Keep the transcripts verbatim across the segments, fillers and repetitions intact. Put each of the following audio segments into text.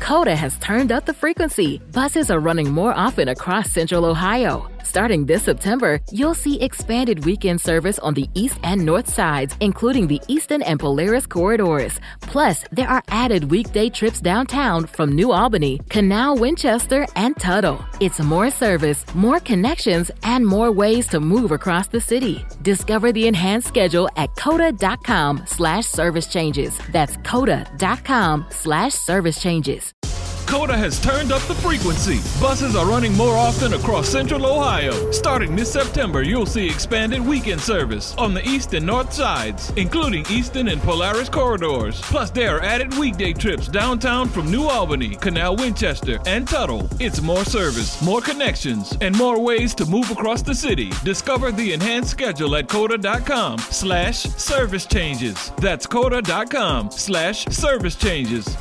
Coda has turned up the frequency. Buses are running more often across Central Ohio. Starting this September, you'll see expanded weekend service on the east and north sides, including the Eastern and Polaris corridors. Plus, there are added weekday trips downtown from New Albany, Canal, Winchester, and Tuttle. It's more service, more connections, and more ways to move across the city. Discover the enhanced schedule at coda.com slash service changes. That's coda.com slash service changes. Coda has turned up the frequency. Buses are running more often across Central Ohio. Starting this September, you'll see expanded weekend service on the east and north sides, including Eastern and Polaris corridors. Plus, there are added weekday trips downtown from New Albany, Canal, Winchester, and Tuttle. It's more service, more connections, and more ways to move across the city. Discover the enhanced schedule at coda.com slash service changes. That's coda.com slash service changes.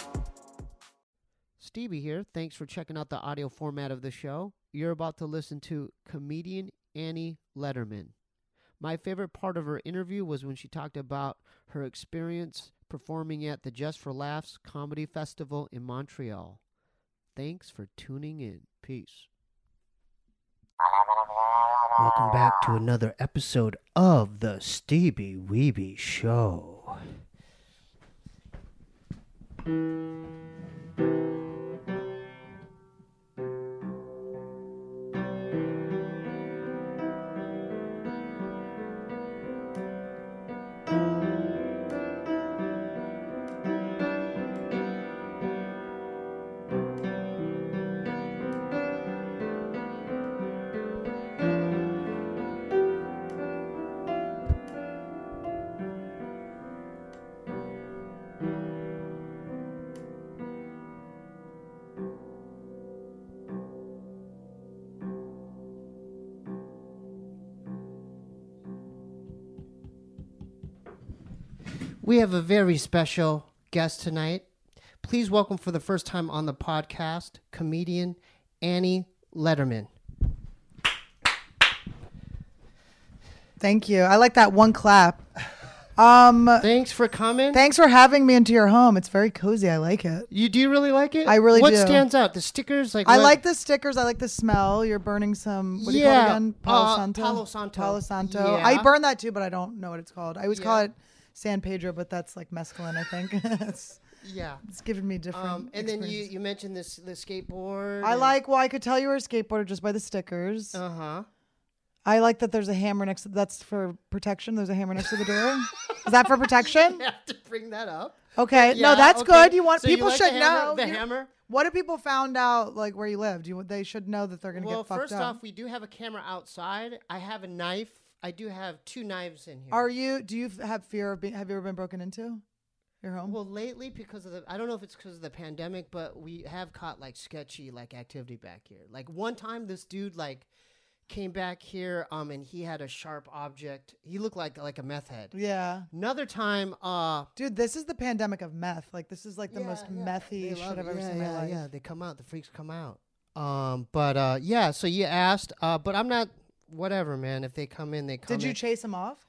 Stevie here. Thanks for checking out the audio format of the show. You're about to listen to comedian Annie Lederman. My favorite part of her interview was when she talked about her experience performing at the Just for Laughs Comedy Festival in Montreal. Thanks for tuning in. Peace. Welcome back to another episode of the Stevie Weeby Show. We have a very special guest tonight. Please welcome for the first time on the podcast, comedian Annie Lederman. Thank you. I like that one clap. Um, thanks for coming. Thanks for having me into your home. It's very cozy. I like it. You do you really like it? I really what do. What stands out? The stickers? Like I what? like the stickers. I like the smell. You're burning some. What do you yeah. call it again? Palo uh, Santo. Palo Santo. Palo Santo. Yeah. I burn that too, but I don't know what it's called. I always yeah. call it San Pedro, but that's like mescaline, I think. it's, yeah, it's giving me different. Um, and then you, you mentioned this the skateboard. I like. Well, I could tell you were a skateboarder just by the stickers. Uh huh. I like that there's a hammer next to that's for protection. There's a hammer next to the door. Is that for protection? You have to bring that up. Okay. Yeah, no, that's okay. good. You want so people you like should the hammer, know the you, hammer. What if people found out like where you lived? You they should know that they're gonna well, get fucked up. Well, first off, we do have a camera outside. I have a knife. I do have two knives in here. Are you? Do you have fear of being? Have you ever been broken into your home? Well, lately because of the I don't know if it's because of the pandemic, but we have caught like sketchy like activity back here. Like one time, this dude like. Came back here, um, and he had a sharp object. He looked like like a meth head. Yeah. Another time, uh, dude, this is the pandemic of meth. Like this is like the yeah, most yeah. methy shit I've ever yeah, seen in yeah, my life. Yeah, they come out. The freaks come out. Um, but uh, yeah. So you asked, uh, but I'm not. Whatever, man. If they come in, they come. Did you in. chase him off?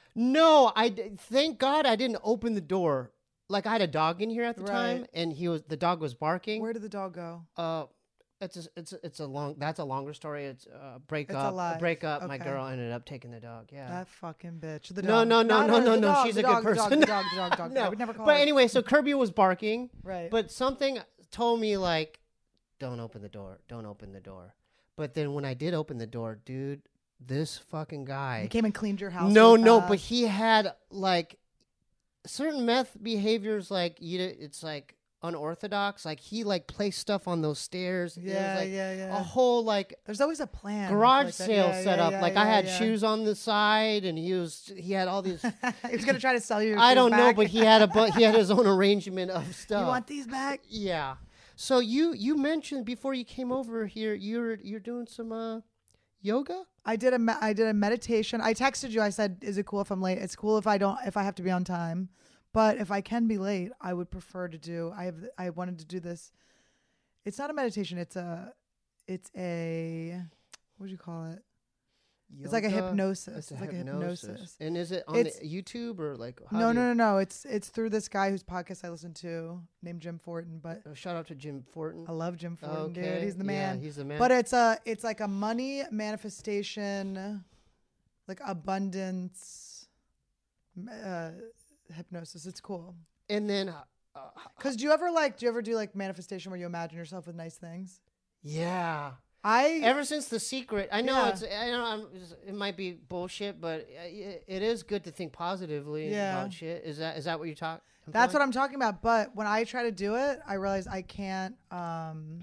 No, I. D- thank God I didn't open the door. Like I had a dog in here at the right. time, and he was the dog was barking. Where did the dog go? Uh. It's a, it's a, it's a long that's a longer story. It's uh, break it's up. Alive. Break up. Okay. My girl ended up taking the dog. Yeah. That fucking bitch. The no, dog. no, no, no, no, no. Dog, She's the a dog, good the person. The dog, the dog, the dog. no. I would never call But her. anyway, so Kirby was barking. Right. But something told me like, don't open the door. Don't open the door. But then when I did open the door, dude, this fucking guy. He came and cleaned your house. No, no, that. but he had like certain meth behaviors. Like you, it's like. Unorthodox, like he like placed stuff on those stairs. Yeah, like yeah, yeah. A whole like there's always a plan. garage like sale yeah, set yeah, up. yeah, like yeah, I had yeah. shoes on the side, and he was he had all these. He was gonna try to sell you. Your I shoes don't back. know, but he had a but he had his own arrangement of stuff. You want these back? Yeah. So you you mentioned before you came over here, you're you're doing some uh, yoga. I did a me- I did a meditation. I texted you. I said, "Is it cool if I'm late? It's cool if I don't if I have to be on time." But if I can be late, I would prefer to do. I have. I wanted to do this. It's not a meditation. It's a. It's a. What do you call it? It's like a Yoga? hypnosis. It's It's, a like a hypnosis. hypnosis. And is it on It's- the YouTube or like? How No, do no, you- no, no. It's it's through this guy whose podcast I listen to named Jim Fortin. But Oh, shout out to Jim Fortin. I love Jim Fortin, Okay, dude. He's the yeah, man. he's the man. But it's a it's like a money manifestation, like abundance, uh, hypnosis. It's cool. and then, uh, Cause do you ever like do you ever do like manifestation where you imagine yourself with nice things? yeah. I Ever since The Secret, I know Yeah. it's. I know I'm, it might be bullshit, but it, it is good to think positively Yeah. about shit. Is that is that what you talk? That's what I'm talking about. But when I try to do it, I realize I can't um,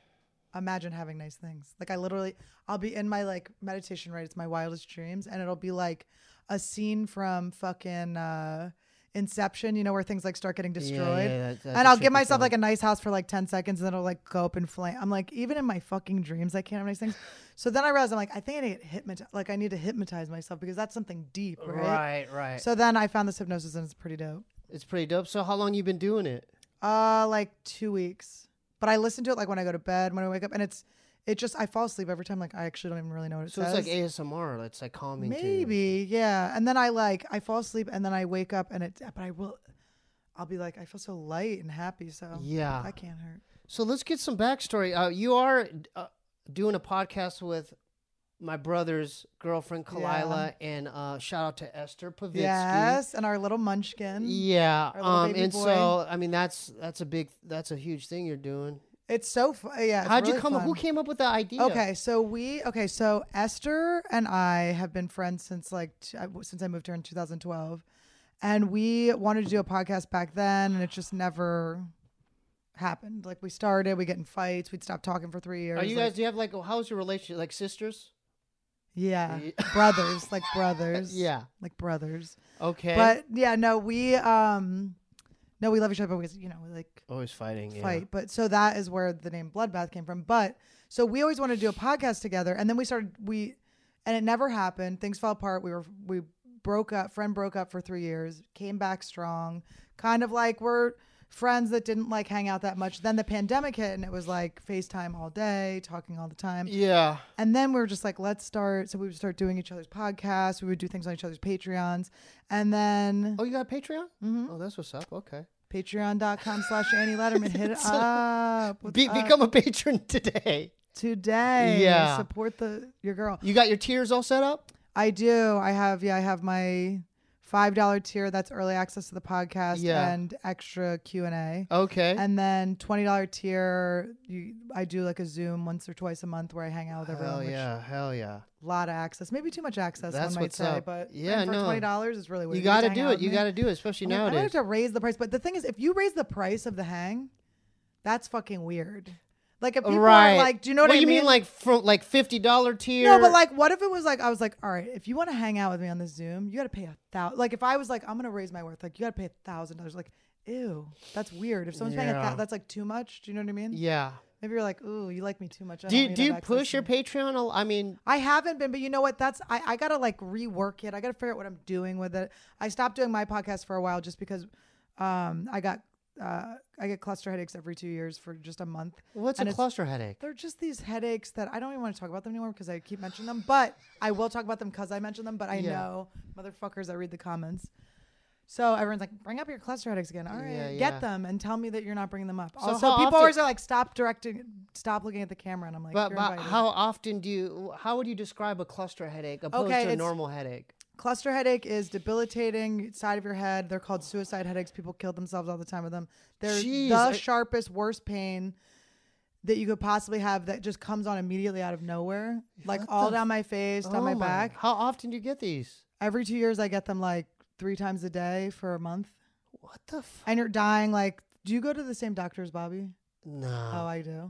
imagine having nice things. Like I literally, I'll be in my like meditation, right? It's my wildest dreams, and it'll be like a scene from fucking uh, Inception, you know, where things like start getting destroyed. Yeah, yeah, that- that's and a I'll give trippy myself film. like a nice house for like ten seconds, and then it'll like go up in flame. I'm like, even in my fucking dreams, I can't have nice things. So then I realize I'm like, I think I need to hypnotize. Like I need to hypnotize myself because that's something deep, right? Right, right. So then I found this hypnosis, and it's pretty dope. It's pretty dope. So how long you been doing it? Uh, like two weeks. But I listen to it like when I go to bed, when I wake up, and it's it just I fall asleep every time. Like I actually don't even really know what it So says. it's like A S M R. It's like calming. to you. Maybe, yeah. And then I like I fall asleep, and then I wake up, and it. But I will. I'll be like I feel so light and happy. So Yeah. that can't hurt. So let's get some backstory. Uh, you are uh, doing a podcast with my brother's girlfriend, Kalila, and uh, shout out to Esther Pavitsky. Yes, and our little munchkin. Yeah. Our little Um, baby and boy. so, I mean, that's that's a big, that's a huge thing you're doing. It's so fun. Yeah. it's How'd you really come up? fun. Who came up with the idea? Okay, so we okay, so Esther and I have been friends since like t- I- since I moved here in two thousand twelve, and we wanted to do a podcast back then, and it just never happened. Like we started, we get in fights, we'd stop talking for three years. Are you like- guys, do you have like, how's your relationship? Like sisters? Yeah, Yeah. brothers, like brothers. Yeah. like brothers. Okay. But yeah, no, we um, no, we love each other, but we, you know, we like Always fighting. Yeah. fight. But so that is where the name Bloodbath came from. But so we always wanted to do a podcast together, and then we started we, and it never happened. Things fell apart. We were we broke up. Friend broke up for three years. Came back strong. Kind of like we're friends that didn't like hang out that much. Then the pandemic hit, and it was like FaceTime all day, talking all the time. Yeah. And then we were just like, let's start. So we would start doing each other's podcasts. We would do things on each other's Patreons, and then Oh, you got a Patreon? Mhm. Oh, that's what's up. Okay. patreon.com slash Annie Letterman. Hit it So- up. What's Be- up? become a patron today. Today. Yeah. Support the your girl. You got your tiers all set up? I do. I have yeah, I have my five dollar tier, that's early access to the podcast Yeah. and extra Q and A. Okay. And then twenty dollar tier, you I do like a Zoom once or twice a month where I hang out with everyone. Hell which yeah. Hell yeah. a lot of access. Maybe too much access, That's one might what's say. up. But Yeah, and for no. twenty dollars is really weird. You get got to hang do out it. with You me. got to do it, especially I mean, I might nowadays. have to raise the price, but the thing is, if you raise the price of the hang, that's fucking weird. Like if people right. are like, do you know what, what I you mean? mean? Like from like fifty dollar tier? No, but like, what if it was like, I was like, all right, if you want to hang out with me on this Zoom, you got to pay a thousand. Like, if I was like, I'm gonna raise my worth, like, you got to pay a thousand dollars. Like, ew, that's weird. If someone's paying a Yeah. thousand, that's like too much. Do you know what I mean? Yeah. Maybe you're like, ooh, you like me too much. I Do don't you, need do to you have access push to your me. Patreon? a- I mean, I haven't been, but you know what? That's I, I gotta like rework it. I gotta figure out what I'm doing with it. I stopped doing my podcast for a while just because um I got uh I get cluster headaches every two years for just a month. what's And a it's- cluster headache? They're just these headaches that I don't even want to talk about them anymore because I keep mentioning them. But I will talk about them because I mentioned them. But I Yeah. know motherfuckers that read the comments. So everyone's like, bring up your cluster headaches again. All right, Yeah, yeah. get them and tell me that you're not bringing them up. So also, how people often- always are like, stop directing, stop looking at the camera, and I'm like, But, you're but invited. how often do you? How would you describe a cluster headache opposed Okay, to a it's- normal headache? Cluster headache is debilitating side of your head. They're called suicide headaches. People kill themselves all the time with them. They're Jeez, the I- sharpest, worst pain that you could possibly have that just comes on immediately out of nowhere. Like What all the down my face, down Oh my back. How often do you get these? Every two years I get them like three times a day for a month. What the? F- And you're dying like, do you go to the same doctor as Bobby? no. Oh, I do.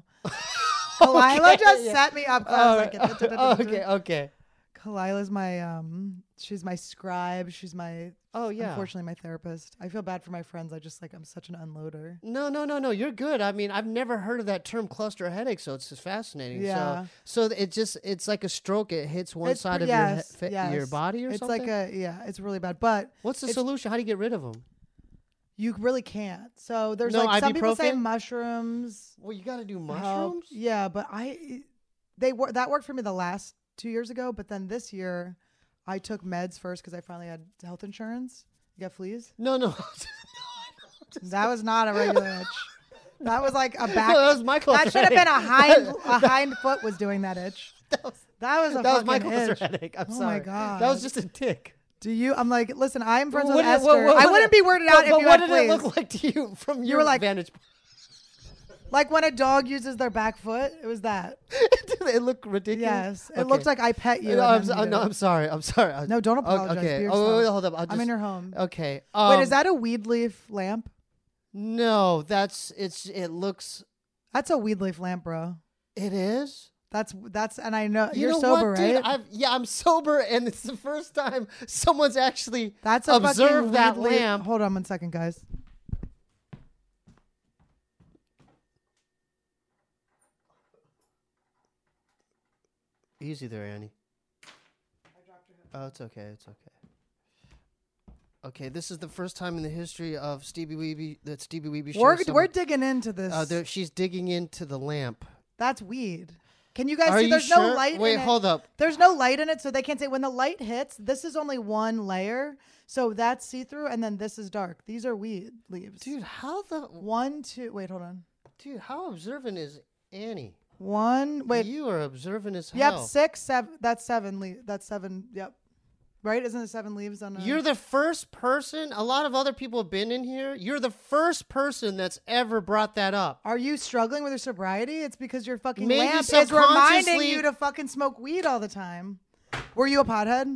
Kalila just yeah. set me up. 'cause I Oh, was like, okay. Okay. Kalila's my um she's my scribe. She's my Oh yeah. unfortunately my therapist. I feel bad for my friends. I just like I'm such an unloader. No, no, no, no. You're good. I mean, I've never heard of that term cluster headache, so it's just fascinating. Yeah. So, so it just it's like a stroke. It hits one It's side pre- of yes, your he- fa- your yes. body or It's something. like a yeah, it's really bad. But What's the it's- solution? How do you get rid of them? you really can't. So there's No, like some people say ibuprofen? mushrooms. Well, you got to do help. mushrooms. Yeah, but I they wor- that worked for me the last two years ago, but then this year I took meds first because I finally had health insurance. You got fleas? No, no. That was not a regular itch. That was like a back. No, that was Michael's That should have been a hind. headache. A hind foot was doing that itch. That was, That was a that was fucking Michael's itch. headache. I'm Oh sorry. my God. That was just a tick. Do you? I'm like, listen, I'm friends What with did- Esther. what- what- I what wouldn't did- be weirded but- out if but you what had did it fleas. look like to you from You your were like- vantage point? Like when a dog uses their back foot, it was that. It looked ridiculous. Yes, it Okay. looked like I pet you. No, and I'm, then so- you no, did I'm it. sorry. I'm sorry. I- No, don't Okay, apologize. Okay. Be Oh, wait, wait, yourself. hold up. I'll I'm just, in your home. Okay. Wait, um, is that a weed leaf lamp? No, that's it's. It looks. That's a weed leaf lamp, bro. It is. That's that's, and I know You you're know sober, what, right? dude? I've, yeah, I'm sober, and it's the first time someone's actually That's a fucking observed that weed leaf- lamp. Hold on one second, guys. Easy there, Annie. Oh, it's okay. It's okay. Okay, this is the first time in the history of Stevie Weeby that Stevie Weeby We're shows we're someone- digging into this. Uh, there, she's digging into the lamp. That's weed. Can you guys Are see? you There's sure? no light. Wait, in hold it. up. There's no light in it, so they can't say when the light hits. This is only one layer, so that's see through, and then this is dark. These are weed leaves. Dude, how the One, two. Wait, hold on. dude? How observant is Annie? One. Wait. you are observant as Yep. hell. Six, seven. That's seven. Le- that's seven. Yep. Right? Isn't it seven leaves on? A- You're the first person. A lot of other people have been in here. You're the first person that's ever brought that up. Are you struggling with your sobriety? It's because your fucking Maybe lamp is reminding subconsciously- you to fucking smoke weed all the time. Were you a pothead?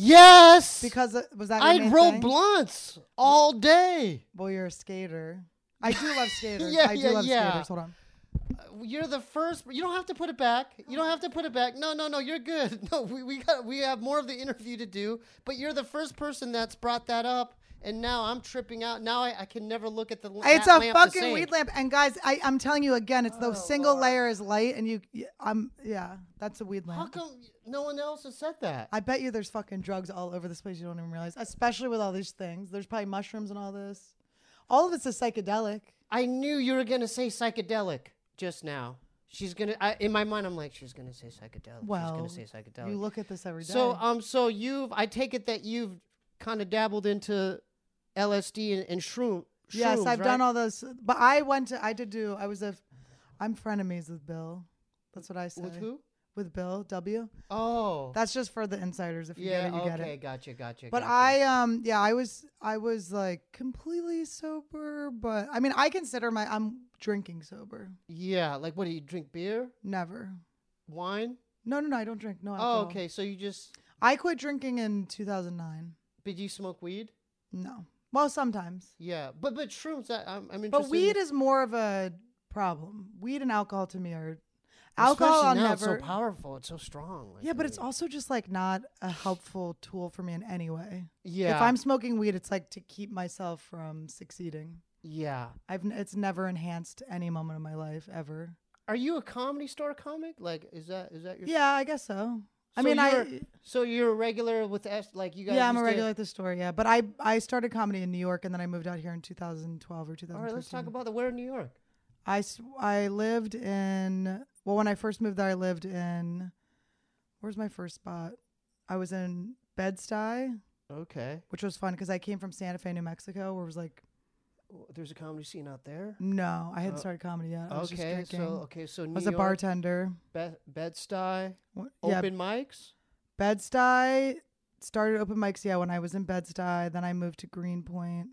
Yes, Because it- was that your I'd main roll thing? blunts all day. Well, you're a skater. I do love skaters. Yeah, I do yeah, love yeah. skaters. Hold on. You're the first. You don't have to put it back. You don't have to put it back. No, no, no. You're good. No, we we got we have more of the interview to do. But you're the first person that's brought that up, and now I'm tripping out. Now I, I can never look at the. It's that a lamp the fucking same. weed lamp. And guys, I, I'm telling you again, it's the single layer is light, and you, y- I'm yeah, that's a weed lamp. How come no one else has said that? I bet you there's fucking drugs all over this place you don't even realize, especially with all these things. There's probably mushrooms and all this. All of it's a psychedelic. I knew you were gonna say psychedelic just now. She's gonna. I, in my mind, I'm like, she's gonna say psychedelic. Well, she's gonna say psychedelic. You look at this every day. So, um, so you've. I take it that you've kind of dabbled into L S D and, and shroom. yes, shrooms, I've right? done all those, but I went to, I did do, I was a, I'm frenemies with Bill. That's what I say. With who? With Bill W. Oh. That's just for the insiders. If you yeah. get it, you okay. get it. Gotcha. Gotcha. But gotcha. I, um, yeah, I was, I was like completely sober. But I mean, I consider my, I'm drinking sober. Yeah. Like, what do you drink? Beer? Never. Wine? No, no, no. I don't drink. No Oh, alcohol. okay. So you just. I quit drinking in two thousand nine. Did you smoke weed? No. Well, sometimes. Yeah. But but shrooms. I, I'm I'm interested. But weed in, is more of a problem. Weed and alcohol to me are alcohol. especially I'll now, never. It's so powerful. It's so strong. Like, Yeah, but I it's mean- also just like not a helpful tool for me in any way. Yeah. If I'm smoking weed, it's like to keep myself from succeeding. Yeah. I've n- it's never enhanced any moment of my life ever. Are you a Comedy Store comic? Like, is that is that your? Yeah, I guess so. I So mean, you're- I So you're a regular with S, like you guys. yeah, I'm a used to- regular at the store. Yeah, but I I started comedy in New York and then I moved out here in two thousand twelve or All two thousand thirteen. right, let's talk about the where in New York. I, s- I lived in, well, when I first moved there, I lived in, where's my first spot? I was in Bed-Stuy, Okay. which was fun because I came from Santa Fe, New Mexico, where it was like, There's a comedy scene out there. no, I hadn't Uh, started comedy yet. I was just Okay, drinking. so okay, so New I was a York, bartender. Be- Bed-Stuy, Wh- Yeah, open mics. Bed-Stuy, started open mics, yeah, when I was in Bed-Stuy. Then I moved to Greenpoint.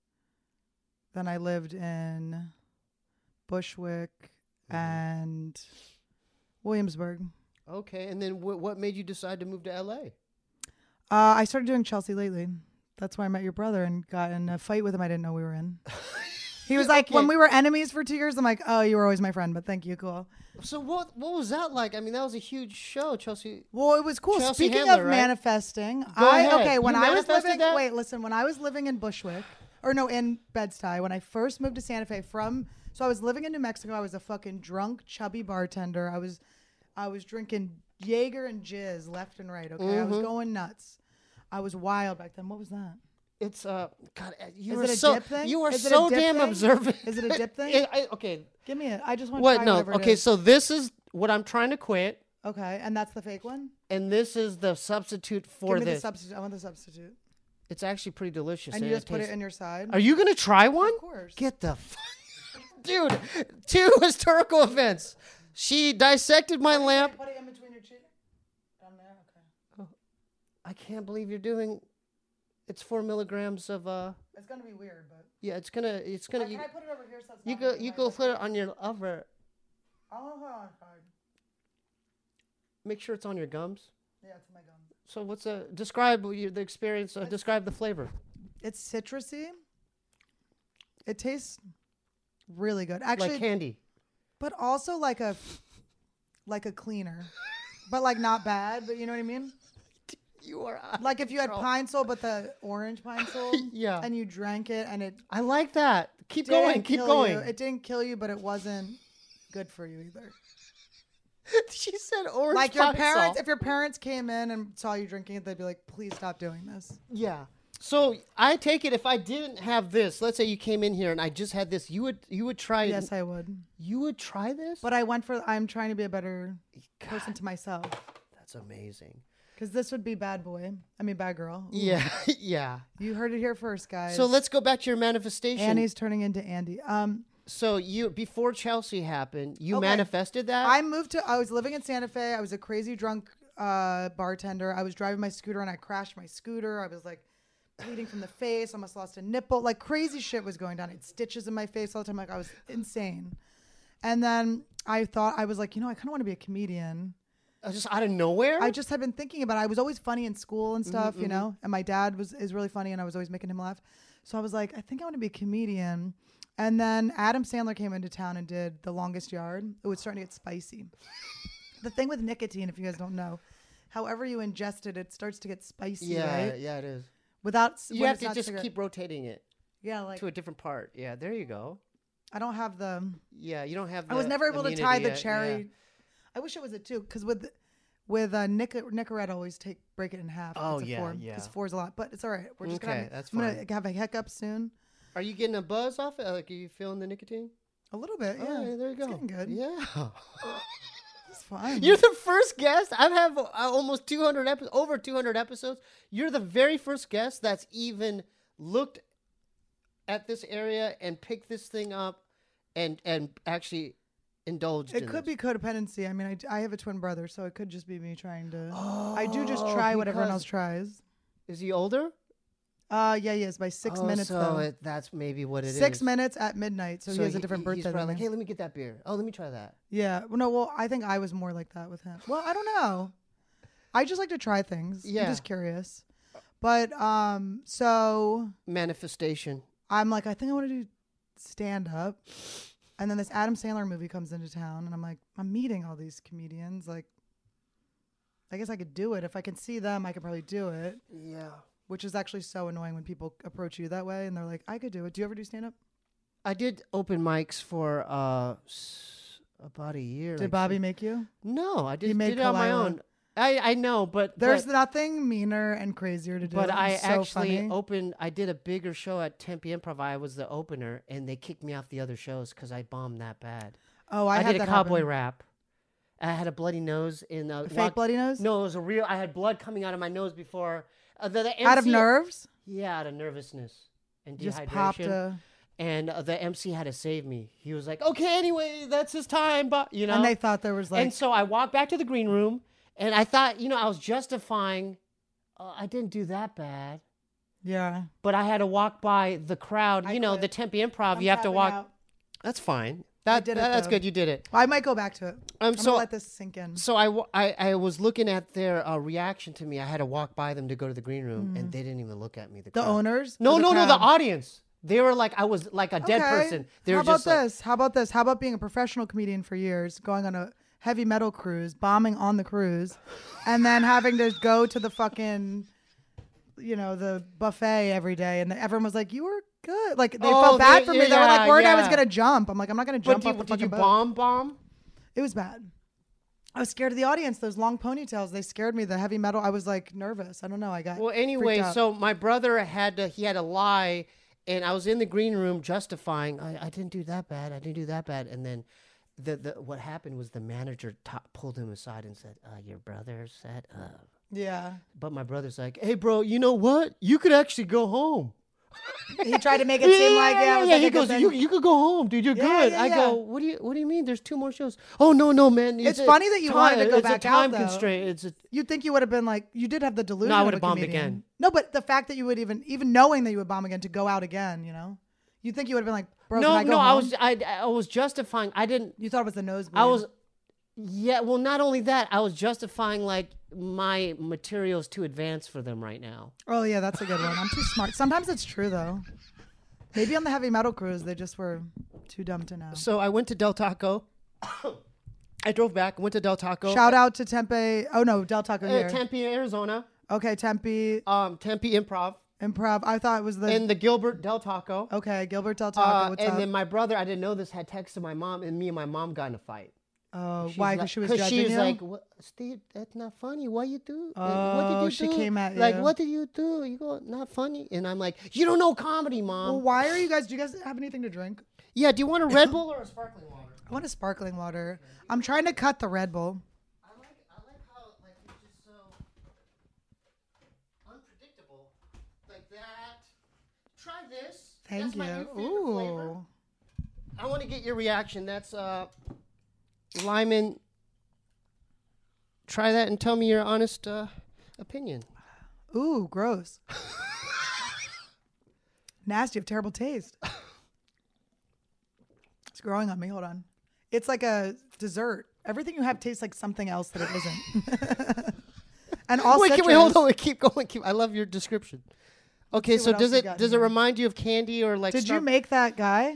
Then I lived in Bushwick Mhm. and Williamsburg. Okay, and then wh- what made you decide to move to L A? Uh, I started doing Chelsea lately. That's why I met your brother and got in a fight with him I didn't know we were in. He was like, Okay. when we were enemies for two years, I'm like, oh, you were always my friend, but thank you, cool. So what what was that like? I mean, that was a huge show, Chelsea. Well, it was cool. Chelsea Speaking Handler, of right? manifesting, I ahead. okay, when You I was manifested living that? wait, listen, when I was living in Bushwick, or no, in Bed-Stuy, when I first moved to Santa Fe from so I was living in New Mexico, I was a fucking drunk, chubby bartender. I was I was drinking Jaeger and jizz left and right, okay? I was Mhm. going nuts. I was wild back then. What was that? It's uh, God, uh, you Is are it a so dip thing? you are Is it a so dip damn thing? observant. Is it a dip thing? It- I- okay, Give me it. I just want to what? try No, whatever it okay. is. So this is what I'm trying to quit. Okay, and that's the fake one? And this is the substitute for Give me this. the substitute. I want the substitute. It's actually pretty delicious. And you just put tastes- it in your side? Are you going to try one? Of course. Get the fuck. Dude, two historical events. She dissected my lamp. Put it in between your cheek. Down there? Okay. I can't believe you're doing. It's four milligrams of uh. It's going to be weird, but. Yeah, it's gonna. It's gonna. Uh, You, can I put it over here so it's you not go. moving You my go foot? put it on your over. Oh, hold on. Fine. Make sure it's on your gums. Yeah, it's in my gums. So what's a describe your, the experience? Uh, describe the flavor. It's citrusy. It tastes really good. Actually, Like candy. but also like a like a cleaner. But like not bad, but you know what I mean? You are. out Like of if you had control. Pine Sol but the orange Pine Sol Yeah. and you drank it and it I like that. Keep didn't going. Keep kill going. you. It didn't kill you, but it wasn't good for you either. She said orange. Like your Pine parents, Sol. if your parents came in and saw you drinking it, they'd be like, please stop doing this. Yeah. So I take it if I didn't have this, let's say you came in here and I just had this, you would you would try Yes, I would. you would try this? But I went for, I'm trying to be a better person to myself. That's amazing. Because this would be bad boy. I mean, bad girl. Ooh. Yeah, yeah. You heard it here first, guys. So let's go back to your manifestation. Annie's turning into Andy. Um, So you before Chelsea happened, you Okay. manifested that? I moved to, I was living in Santa Fe. I was a crazy drunk uh, bartender. I was driving my scooter and I crashed my scooter. I was like bleeding from the face. Almost lost a nipple. Like crazy shit was going down. I had stitches in my face all the time. Like I was insane. And then I thought, I was like, you know, I kind of want to be a comedian. Uh, just out of nowhere? I just had been thinking about it. I was always funny in school and stuff, you know, and my dad was is really funny and I was always making him laugh. So I was like, I think I want to be a comedian. And then Adam Sandler came into town and did The Longest Yard. It was starting to get spicy. The thing with nicotine, if you guys don't know, however you ingest it, it starts to get spicy, yeah, right? yeah, it is. Without You when have it's to not just cigarette. keep rotating it yeah, like to a different part. Yeah, there you go. I don't have the. Yeah, you don't have the I was never able to tie immunity the yet, cherry. yeah. I wish it was it too, because with with uh, Nic- Nicorette, I always take break it in half. if Oh, it's a yeah, four, yeah. Because four is a lot, but it's all right. We're just Okay, gonna. that's I'm fine. gonna have a hiccup soon. Are you getting a buzz off it? Like, are you feeling the nicotine? A little bit, yeah. Oh, yeah, there you go. It's getting good. Yeah. It's fine. You're the first guest. I've had uh, almost two hundred episodes, over two hundred episodes. You're the very first guest that's even looked at this area and picked this thing up and and actually indulged It in could this. be codependency. I mean, I, d- I have a twin brother, so it could just be me trying to. Oh, I do just try what everyone because- else tries. Is he older? Uh, yeah, he is by six Oh, minutes so though. it, that's maybe what it is. six minutes at midnight, so, he has a different birthday He's than probably me. like, hey, let me get that beer. Oh, let me try that. Yeah. Well, no. Well, I think I was more like that with him. Well, I don't know. I just like to try things. Yeah. I'm just curious. But um, so Manifestation. I'm like, I think I want to do stand up. And then this Adam Sandler movie comes into town, and I'm like, I'm meeting all these comedians. Like, I guess I could do it. If I can see them, I could probably do it. Yeah. Which is actually so annoying when people approach you that way and they're like, I could do it. Do you ever do stand up? I did open mics for uh s- about a year. Did like, Bobby make you? No, I He just made did it on my Kalila. own. I, I know, but There's but, nothing meaner and crazier to do. but I It's so actually funny. opened. I did a bigger show at Tempe Improv. I was the opener, and they kicked me off the other shows because I bombed that bad. Oh, I, I, had did a that cowboy happen. rap. I had a bloody nose in a A fake bloody nose? No, it was a real. I had blood coming out of my nose before. Uh, the, the Out of M C nerves? Yeah, out of nervousness and Just dehydration. popped a. And uh, the M C had to save me. He was like, "Okay, anyway, that's his time," but you know. And they thought there was like. and so I walked back to the green room, and I thought, you know, I was justifying. Uh, I didn't do that bad, yeah. but I had to walk by the crowd. I You know, quit. the Tempe Improv. I'm you have to tapping walk. out. That's fine. That, did it, that- that's though. good. You did it. I might go back to it. Um, I'm so gonna let this sink in. so I, wa- I, I was looking at their uh, reaction to me. I had to walk by them to go to the green room, and they didn't even look at me. The, Mm. The crowd. owners? No, or the no, no. The crowd? audience. They were like, I was like a dead Okay. person. They How were about just like, this? How about this? How about being a professional comedian for years, going on a heavy metal cruise, bombing on the cruise, and then having to go to the fucking, you know, the buffet every day, and everyone was like, "You were good." Like they Oh, felt bad they- for me. They were yeah, like worried I was yeah. gonna jump. I'm like, I'm not gonna jump But off you, the did fucking you boat. bomb bomb? It was bad. I was scared of the audience. Those long ponytails, they scared me. The heavy metal, I was like nervous. I don't know. I got Well, anyway, freaked out. so my brother had to, he had to lie, and I was in the green room justifying. I, I didn't do that bad. I didn't do that bad. And then the, the what happened was the manager t- pulled him aside and said, uh, your brother set up. Yeah. But my brother's like, hey, bro, you know what? You could actually go home. He tried to make it seem like, yeah, it was yeah. like He a good goes, thing. you, you could go home, dude. You're Yeah, good. yeah, I yeah. go, what do you what do you mean? There's two more shows. Oh, no, no, man. It's a funny that you time- wanted to go it's back a out, time though. constraint. It's a, You'd think you would have been like, you did have the delusion. No, I of would a have bombed comedian. again. No, but the fact that you would even, even knowing that you would bomb again, to go out again, you know, you think you would have been like, bro, no, can I go no. home? I was I, I was justifying. I didn't. You thought it was the nosebleed. I was. Yeah. Well, not only that, I was justifying like my material's too advanced for them right now. Oh yeah, that's a good one. I'm too smart. Sometimes it's true though. Maybe on the heavy metal cruise, they just were too dumb to know. So I went to Del Taco. I drove back. Went to Del Taco. Shout out to Tempe. Oh no, Del Taco Uh, here. Tempe, Arizona. Okay, Tempe Um, Tempe Improv Improv. I thought it was the. and the Gilbert Del Taco. okay, Gilbert Del Taco. Uh, what's and up? then my brother, I didn't know this, had texted my mom, and me and my mom got in a fight. Oh, She's why? like- Because she was 'cause judging she was you. like, what, Steve, that's not funny. What you do? Uh, what did Oh, you she do? came at Like, you. what did you do? You go, not funny. And I'm like, you don't know comedy, mom. well, why are you guys? Do you guys have anything to drink? Yeah, do you want a Red Bull or a sparkling water? I want a sparkling water. I'm trying to cut the Red Bull. I like, I like how like it's just so unpredictable, like that. Try this. Thank That's you. my new favorite flavor. Ooh. I want to get your reaction. That's uh, Lyman. Try that and tell me your honest uh, opinion. Ooh, gross. Nasty. You have terrible taste. It's growing on me. Hold on. It's like a dessert. Everything you have tastes like something else that it isn't. And all wait, citrus. can, wait, hold on. Wait, keep going. Keep, I love your description. Okay, see so what does else we it got does it here. remind you of candy or like? Did Star- you make that guy?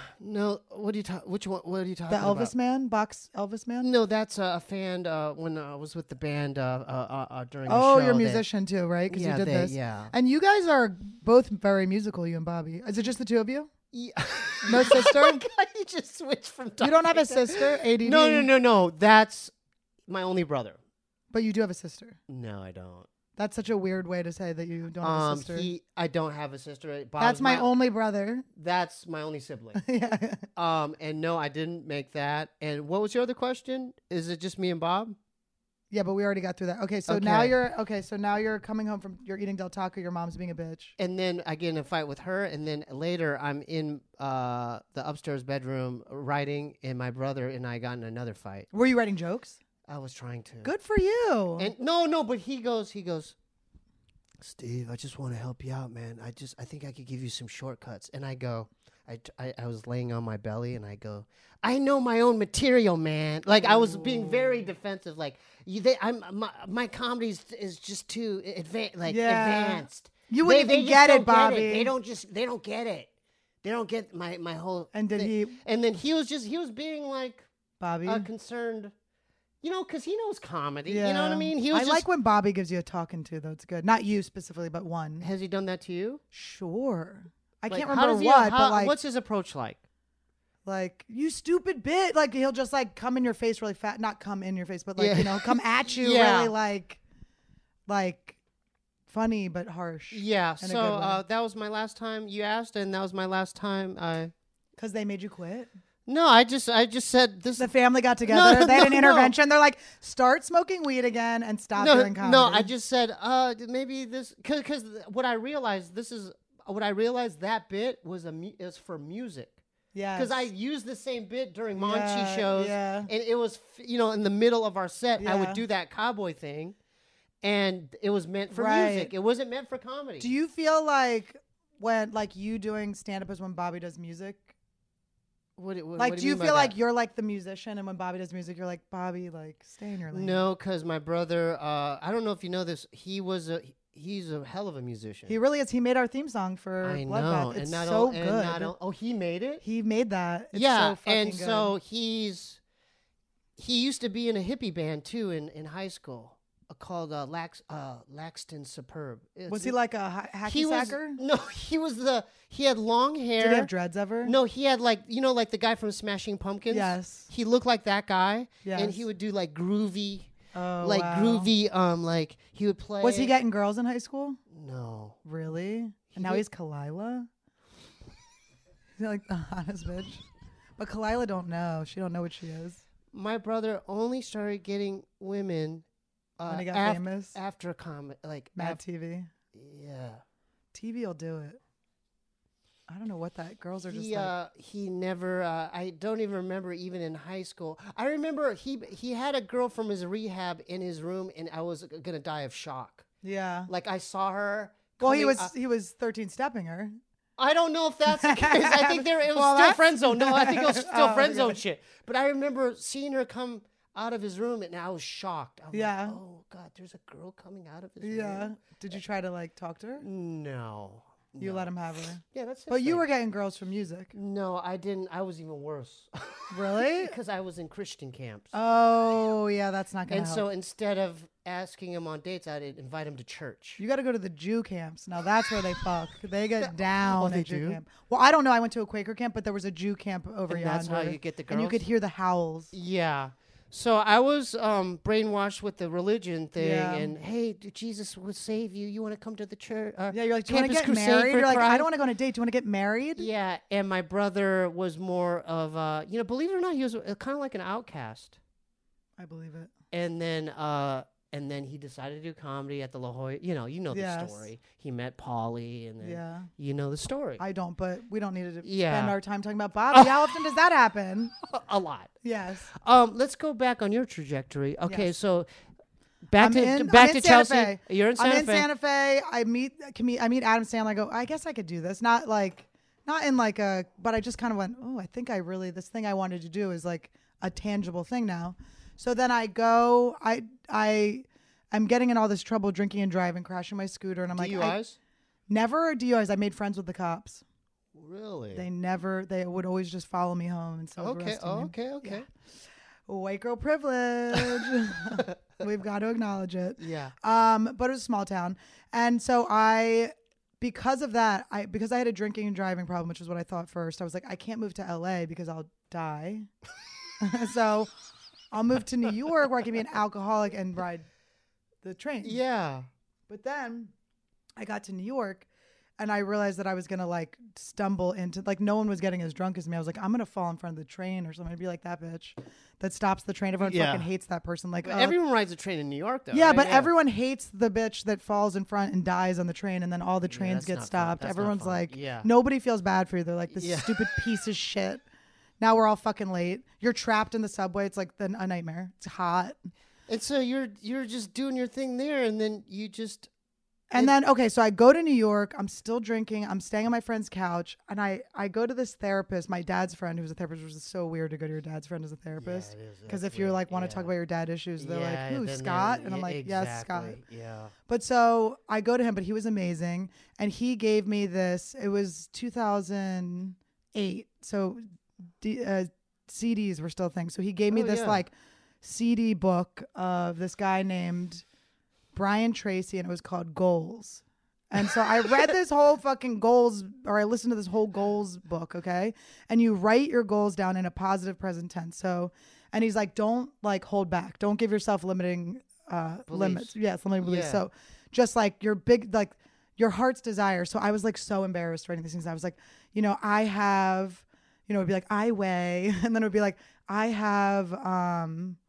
No. What are you talking? Which one? What are you talking The about? Elvis man? Box Elvis man? No, that's uh, a fan. Uh, when I was with the band uh, uh, uh, uh, during. Oh, the show you're a that- musician too, right? Because Yeah, you did they- this. yeah. And you guys are both very musical, you and Bobby. Is it just the two of you? Yeah. No sister? Oh my God, you just switched from. You don't have a topic to- sister? A D D? No, no, no, no. That's my only brother. But you do have a sister. No, I don't. That's such a weird way to say that you don't have a Um, sister. he, I don't have a sister. Bob's That's my only brother. That's my only sibling. Yeah. um, and no, I didn't make that. And what was your other question? Is it just me and Bob? Yeah, but we already got through that. Okay, so now Okay. you're okay. So now you're coming home from you're eating Del Taco. Your mom's being a bitch. And then I get in a fight with her, and then later I'm in uh, the upstairs bedroom writing, and my brother and I got in another fight. Were you writing jokes? I was trying to. Good for you. And no, no, but he goes, he goes, Steve, I just want to help you out, man. I just, I think I could give you some shortcuts. And I go, I, I, I was laying on my belly, and I go, I know my own material, man. Like I was being very defensive. Like you, they, I'm, my, my comedy is, is just too advanced, like Yeah. advanced. You wouldn't They- even they just get it, don't Bobby. They don't just, they don't get it. They don't get my, my whole. And did thing. he- And then he was just, he was being like Bobby. uh, concerned. You know, because he knows comedy. yeah. You know what I mean? He was I just, like when Bobby gives you a talking to, though. It's good. Not you specifically, but one. Has he done that to you? Sure. I Like, can't how remember does he- what, how- but like, what's his approach like? like you stupid bit. Like he'll just like come in your face really fat. Not come in your face, but like Yeah. you know, come at you Yeah. really like, like, funny but harsh. Yeah. In a So good way. uh, that was my last time you asked, and that was my last time I. Because they made you quit. No, I just, I just said this. The family got together. No, they had an no, intervention. They're like, start smoking weed again and stop no, doing comedy. no, I just said, uh, maybe this, because, because what I realized, this is what I realized that bit was a mu- is for music. yeah, Because I used the same bit during Monchi Yeah, shows, yeah. and it was, f- you know, in the middle of our set, I Yeah. would do that cowboy thing, and it was meant for Right. music. It wasn't meant for comedy. Do you feel like when like you doing stand up is when Bobby does music? What, do- what, Like, what do you mean by feel like that? you're like the musician, and when Bobby does music, you're like Bobby, like stay in your lane. No, because my brother, uh, I don't know if you know this, he was a, he's a hell of a musician. He really is. He made our theme song for I Bloodbath. know, It's and not so o- and good. not o- oh, he made it. He made that. It's yeah, so fucking and good. so he's he used to be in a hippie band too in, in high school uh, called uh, Lax uh, Laxton Superb. It's- was he like a ha- hacky he was sacker? no, he was the he had long hair. Did he have dreads ever? No, he had like you know like the guy from Smashing Pumpkins. Yes. he looked like that guy, and Yes. he would do like groovy, Oh, like wow. groovy. Um, like he would play. Was he getting girls in high school? No. Really? And now did- he's Kalila? Is he like the hottest bitch? But Kalila don't know. She don't know what she is. My brother only started getting women uh, When he got af- famous? after comment, like Mad af- T V. yeah. T V will do it. I don't know what that. Girls are just He like. uh, he never. Uh, I don't even remember even in high school. I remember he he had a girl from his rehab in his room, and I was gonna die of shock. Yeah. Like I saw her. Well, he coming was up- he was thirteen stepping her. I don't know if that's the case. I think there it was Well, still that's- friend zone. No, I think it was still Oh, friend zone okay. shit. But I remember seeing her come out of his room, and I was shocked. I was Yeah. like, oh God, there's a girl coming out of his Yeah. room. Did you try to like talk to her? No. You no. let him have her. Yeah, that's. his But you thing. were getting girls from music. No, I didn't. I was even worse. Really? Because I was in Christian camps. Oh yeah, that's not gonna and help. so instead of asking him on dates, I'd invite him to church. You got to go to the Jew camps. Now that's where they fuck. They get down Oh, at they Jew do? camp. Well, I don't know. I went to a Quaker camp, but there was a Jew camp over And yonder. that's how you get the And you girls? could hear the howls. Yeah. So I was um, brainwashed with the religion thing, Yeah. and hey, d- Jesus will save you. You want to come to the church? Uh, Yeah, you're like, do you want to Campus get Crusade married? for You're like, I Christ? don't want to go on a date. Do you want to get married? Yeah, and my brother was more of a, you know, believe it or not, he was kind of like an outcast. I believe it. And then, uh, and then he decided to do comedy at the La Jolla. You know, you know the Yes. story. He met Polly, and then Yeah. you know the story. I don't, but we don't need to Yeah. spend our time talking about Bobby. How often does that happen? a lot. Yes. Um, let's go back on your trajectory. Okay, Yes. so back I'm to in- back I'm to in Santa Chelsea. Fe. You're in Santa I'm in Fe. Santa Fe. I meet com- I meet Adam Sandler. I go, I guess I could do this. Not like, not in like a, but I just kind of went, oh, I think I really, this thing I wanted to do is like a tangible thing now. So then I go, I, I, I'm getting in all this trouble drinking and driving, crashing my scooter. And I'm like, I, D U Is? never D U Is. I made friends with the cops. Really? They never, they would always just follow me home instead of okay. arresting Oh, me. okay. Okay. White girl privilege. We've got to acknowledge it. Yeah. Um, but it was a small town. And so I, because of that, I because I had a drinking and driving problem, which is what I thought first, I was like, I can't move to L A because I'll die. So I'll move to New York where I can be an alcoholic and ride the train. Yeah. But then I got to New York and I realized that I was going to like stumble into, like no one was getting as drunk as me. I was like, I'm going to fall in front of the train or something. I'd be like that bitch that stops the train. Everyone Yeah. fucking hates that person. Like, But oh, everyone rides a train in New York, though. yeah, right? but everyone hates the bitch that falls in front and dies on the train, and then all the Yeah, trains that's get not fun. stopped. That's not Everyone's fun. like, Yeah. nobody feels bad for you. They're like, this Yeah. stupid piece of shit. Now we're all fucking late. You're trapped in the subway. It's like the, a nightmare. It's hot. And so you're you're just doing your thing there, and then you just And It- then, okay, so I go to New York. I'm still drinking. I'm staying on my friend's couch. And I, I go to this therapist, my dad's friend, who's a therapist, which is so weird to go to your dad's friend as a therapist. Yeah, it is. Because That's if you're weird. like, want to Yeah. talk about your dad issues, they're Yeah, like, who, then Scott? they're- And I'm yeah, like, yes, Scott. exactly. Yeah. But so I go to him, but he was amazing. And he gave me this, it was two thousand eight. So D, uh, C Ds were still a thing. So he gave me Oh, this yeah. like C D book of this guy named Brian Tracy, and it was called Goals. And so I read this whole fucking goals, or I listened to this whole goals book, okay? And you write your goals down in a positive present tense. So, and he's like, don't like hold back. Don't give yourself limiting uh, Beliefs. limits. Yes, limiting beliefs. Yeah. So just like your big, like your heart's desire. So I was like so embarrassed writing these things. I was like, you know, I have, you know, it'd be like, I weigh. And then it would be like, I have, um,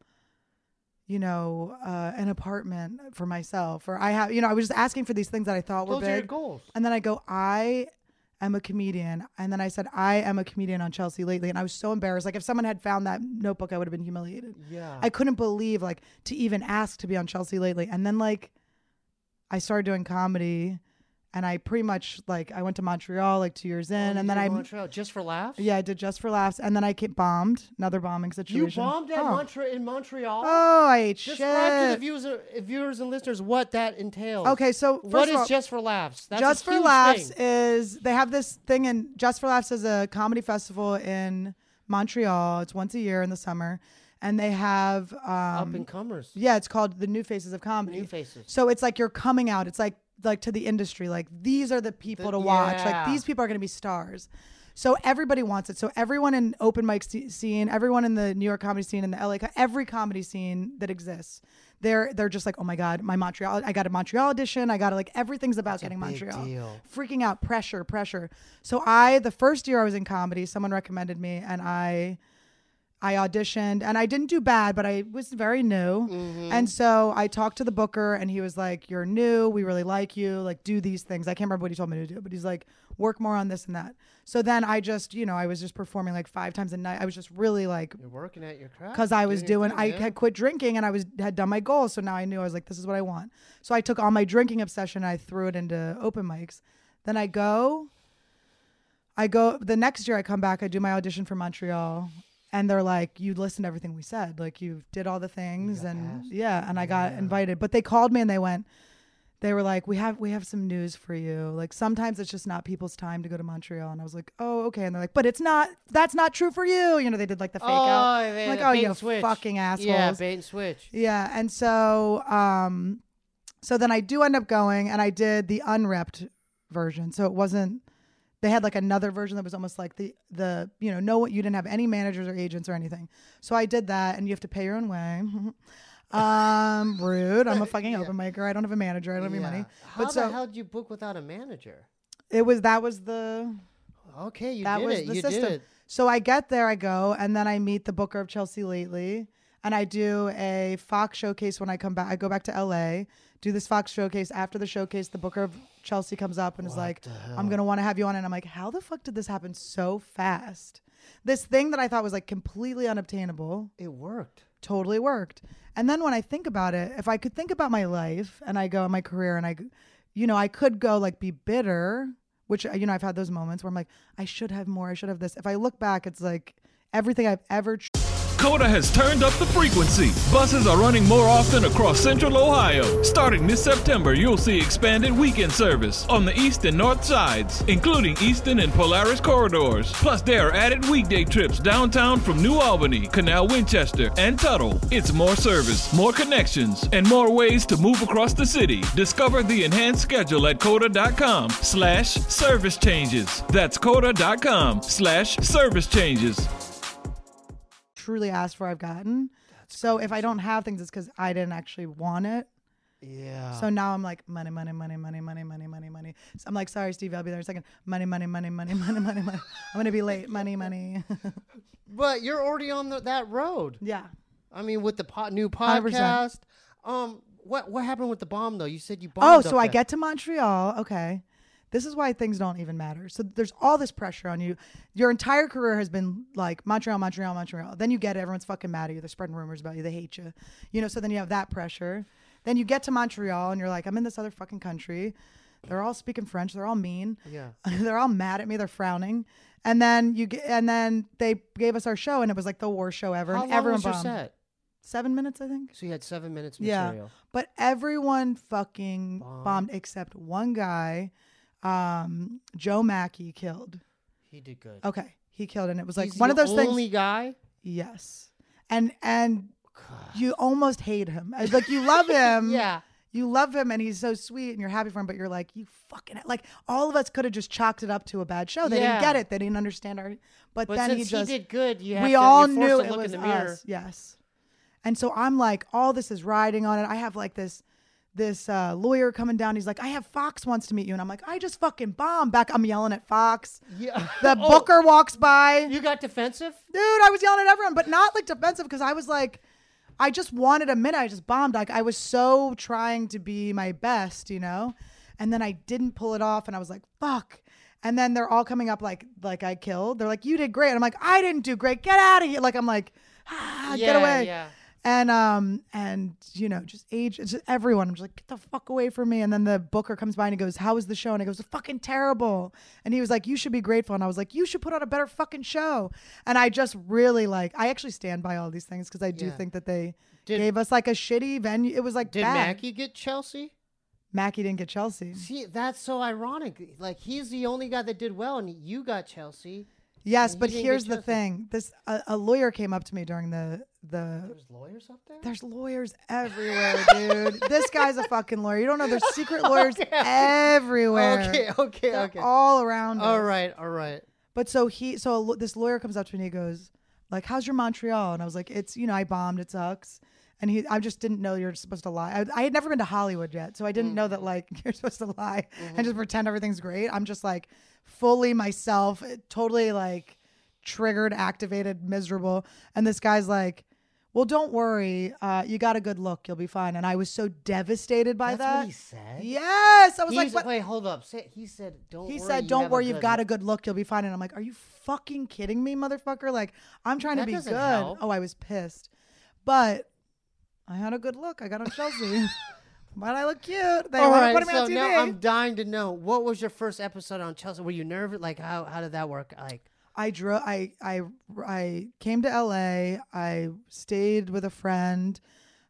you know, uh, an apartment for myself, or I have, you know, I was just asking for these things that I thought were Those are your big. goals. And then I go, I am a comedian. And then I said, I am a comedian on Chelsea Lately. And I was so embarrassed. Like if someone had found that notebook, I would have been humiliated. Yeah. I couldn't believe like to even ask to be on Chelsea Lately. And then like I started doing comedy, and I pretty much like I went to Montreal like two years in, Oh, and you then did I Montreal just for laughs. yeah I did Just for Laughs, and then I get bombed, another bombing You situation. bombed at oh. Montreal in Montreal. Oh, I ate Describe shit. to the viewers, uh, viewers and listeners what that entails. Okay, so first what of is all, Just for Laughs? That's Just a for huge Laughs thing. is they have this thing in Just for Laughs is a comedy festival in Montreal. It's once a year in the summer, and they have um, Up and comers. yeah, it's called the New Faces of Comedy. New faces. So it's like you're coming out. It's like like to the industry. Like these are the people The- to watch. yeah. Like these people are going to be stars. So everybody wants it. So everyone in open mic sc- scene, everyone in the New York comedy scene, in the L A, co- every comedy scene that exists, they're they're just like, oh my God, my Montreal, I got a Montreal audition. I got to like, everything's about That's a getting big Montreal. deal. Freaking out, pressure, pressure. So I, the first year I was in comedy, someone recommended me and I, I auditioned and I didn't do bad, but I was very new. Mm-hmm. And so I talked to the booker and he was like, you're new. We really like you. Like, do these things. I can't remember what he told me to do, but he's like, work more on this and that. So then I just, you know, I was just performing like five times a night. I was just really like, You're working at your craft. because I was doing, your I thing, yeah. had quit drinking and I was had done my goals. So now I knew I was like, this is what I want. So I took all my drinking obsession and I threw it into open mics. Then I go, I go, the next year I come back, I do my audition for Montreal. And they're like, you listened to everything we said. Like, you did all the things. got And asked. yeah, and I got Yeah. invited. But they called me and they went, they were like, we have we have some news for you. Like, sometimes it's just not people's time to go to Montreal. And I was like, oh, okay. And they're like, but it's not, that's not true for you. You know, they did like the fake out. they- I'm like, the oh, bait you and switch. fucking assholes. Yeah, bait and switch. Yeah, and so um so then I do end up going and I did the unrepped version. So it wasn't, they had like another version that was almost like the the you know, no, you didn't have any managers or agents or anything. So I did that and you have to pay your own way. um rude. I'm a fucking Yeah. open micer. I don't have a manager. I don't have any Yeah. money. How But the so hell did you book without a manager? it was that was the Okay, you that did was it. the you system. did it. So I get there, I go, and then I meet the booker of Chelsea Lately, and I do a Fox showcase when I come back. I go back to L A, do this Fox showcase. After the showcase, the booker of Chelsea comes up and is What like, the hell? I'm going to want to have you on. And I'm like, how the fuck did this happen so fast? This thing that I thought was like completely unobtainable It worked. totally worked. And then when I think about it, if I could think about my life and I go my career and I, you know, I could go like be bitter, which, you know, I've had those moments where I'm like, I should have more. I should have this. If I look back, it's like everything I've ever. Tr- Coda has turned up the frequency. Buses are running more often across Central Ohio. Starting this September, you'll see expanded weekend service on the east and north sides, including Easton and Polaris corridors. Plus, there are added weekday trips downtown from New Albany, Canal Winchester, and Tuttle. It's more service, more connections, and more ways to move across the city. Discover the enhanced schedule at coda.com slash service changes. That's coda.com slash service changes. truly asked for, I've gotten. So if I don't have things, it's because I didn't actually want it. Yeah. So now I'm like, money, money, money, money, money, money, money, money. So I'm like, sorry, Stevie, I'll be there in a second. Money, money, money, money, money, money, money. I'm going to be late. Money, money. But you're already on the, that road. Yeah. I mean, with the po- new one hundred percent. podcast. Um, what what happened with the bomb though? You said you bombed. Oh, up so I that- get to Montreal. Okay. This is why things don't even matter. So there's all this pressure on you. Your entire career has been like Montreal, Montreal, Montreal. Then you get it. Everyone's fucking mad at you. They're spreading rumors about you. They hate you. You know, so then you have that pressure. Then you get to Montreal and you're like, I'm in this other fucking country. They're all speaking French. They're all mean. Yeah. They're all mad at me. They're frowning. And then you get, and then they gave us our show and it was like the worst show ever. How and long everyone was your bombed. set? Seven minutes, I think. So you had seven minutes Yeah. material. But everyone fucking Bomb. bombed except one guy. Um, Joe Mackey killed. He did good. Okay, he killed, and it was like He's one the of those only things. guy. Yes, and and God. you almost hate him. It's like you love him. Yeah. You love him, and he's so sweet, and you're happy for him. But you're like, you fucking like all of us could have just chalked it up to a bad show. They Yeah. didn't get it. They didn't understand our. But, But then since he just. did good, you have we to, all you're forced knew to it look was in the mirror. us. Yes. And so I'm like, all this is riding on it. I have like this. This uh, lawyer coming down, he's like, I have Fox wants to meet you. And I'm like, I just fucking bombed. Back, I'm yelling at Fox. Yeah. The Oh, booker walks by. You got defensive? Dude, I was yelling at everyone, but not like defensive because I was like, I just wanted a minute. I just bombed. Like I was so trying to be my best, you know? And then I didn't pull it off and I was like, fuck. And then they're all coming up like, like I killed. They're like, you did great. And I'm like, I didn't do great. Get out of here. Like, I'm like, ah, yeah, get away. Yeah. And um and you know just age it's just everyone I'm just like get the fuck away from me. And then the booker comes by and he goes, how was the show? And I goes, it's fucking terrible. And he was like, you should be grateful. And I was like, you should put on a better fucking show. And I just really like I actually stand by all these things because I do Yeah. think that they Did- gave us like a shitty venue. It was like Did bad. Mackie get Chelsea? Mackie didn't get Chelsea. See, that's so ironic. Like he's the only guy that did well, and you got Chelsea. Yes, And but he didn't here's get the Chelsea. thing. This a, a lawyer came up to me during the the There's lawyers up there. There's lawyers everywhere, dude. This guy's a fucking lawyer. You don't know there's secret lawyers Okay. everywhere. Okay, okay, They're okay. all around All us. right, all right. But so he, so a, lo- this lawyer comes up to me and he goes, like, how's your Montreal? And I was like, it's, you know, I bombed. It sucks. And he, I just didn't know you're supposed to lie. I, I had never been to Hollywood yet. So I didn't mm-hmm. know that, like, you're supposed to lie mm-hmm. and just pretend everything's great. I'm just like fully myself, totally like triggered, activated, miserable. And this guy's like, well, don't worry. Uh, you got a good look. You'll be fine. And I was so devastated by That's that. what he said? Yes. I was He's, like, what? wait, hold up. Say, he said, don't he worry. said, you don't have worry. a You've good got look. a good look. You'll be fine. And I'm like, are you fucking kidding me, motherfucker? Like, I'm trying That to be doesn't good. help. Oh, I was pissed. But I had a good look. I got on Chelsea. But I look cute. They All want right, to put me so on T V. now I'm dying to know, what was your first episode on Chelsea? Were you nervous? Like, how how did that work? Like, I drove. I I I came to L A. I stayed with a friend.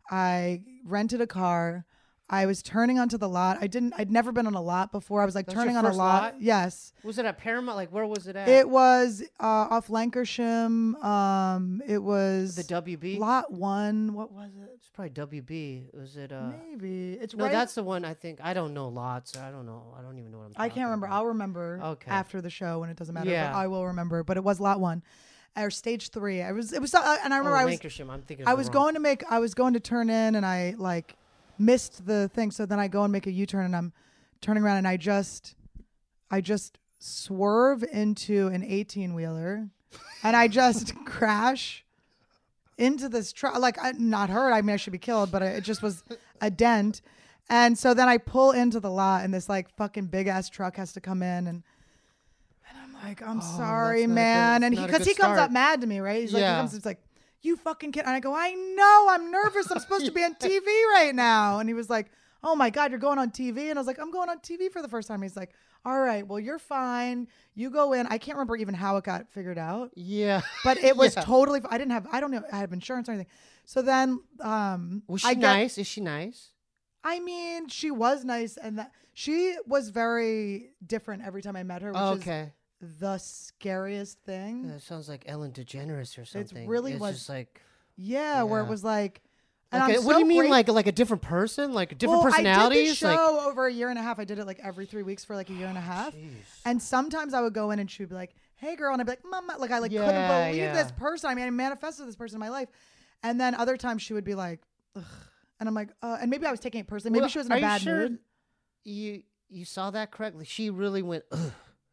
I rented a car. I was turning onto the lot. I didn't. I'd never been on a lot before. I was like That's turning your on a first lot. lot? Yes. was it at Paramount? Like, where was it at? It was uh, off Lancashire. Um, it was the W B? lot one. What was it? It's probably W B. Was it? Uh, Maybe it's no, right. that's the one. I think I don't know lots. I don't know. I don't even know what I'm. I talking can't remember. about. I'll remember Okay. after the show when it doesn't matter. Yeah. But I will remember. But it was lot one, or stage three. I was. It was. Uh, and I remember oh, I was. Lancashire. I'm thinking. I of the was wrong- going to make. I was going to turn in, and I like missed the thing. So then I go and make a U-turn, and I'm turning around, and I just, I just swerve into an eighteen wheeler, and I just crash into this truck. Like, I, not hurt. I mean, I should be killed, but it just was a dent. And so then I pull into the lot, and this like fucking big ass truck has to come in, and and I'm like, I'm Oh, sorry, that's not a man. good- and it's he, not a because good he comes start. up mad to me, right? He's like, Yeah. he comes, it's like, you fucking kid. And I go, I know, I'm nervous. I'm supposed to be on T V right now. And he was like, oh my God, you're going on T V. And I was like, I'm going on T V for the first time. He's like, all right, well, you're fine. You go in. I can't remember even how it got figured out, Yeah. but it was Yeah. totally, I didn't have, I don't know, I had insurance or anything. So then, um, Was she I get- nice? Is she nice? I mean, she was nice, and that she was very different every time I met her, which Okay. is the scariest thing. That sounds like Ellen DeGeneres or something. really it's was- just like. Yeah, where it Yeah. was like, and Okay, I'm what do so you mean, great- like like a different person, like different well, personalities? I did the like, show over a year and a half. I did it like every three weeks for like a year and a half. Jeez. And sometimes I would go in and she would be like, "Hey, girl," and I'd be like, "Mama," like I like Yeah, couldn't believe yeah. this person. I mean, I manifested this person in my life. And then other times she would be like, ugh. And I'm like, uh, and maybe I was taking it personally. Maybe Well, she was in are a you bad sure mood. You you saw that correctly? She really went. Ugh.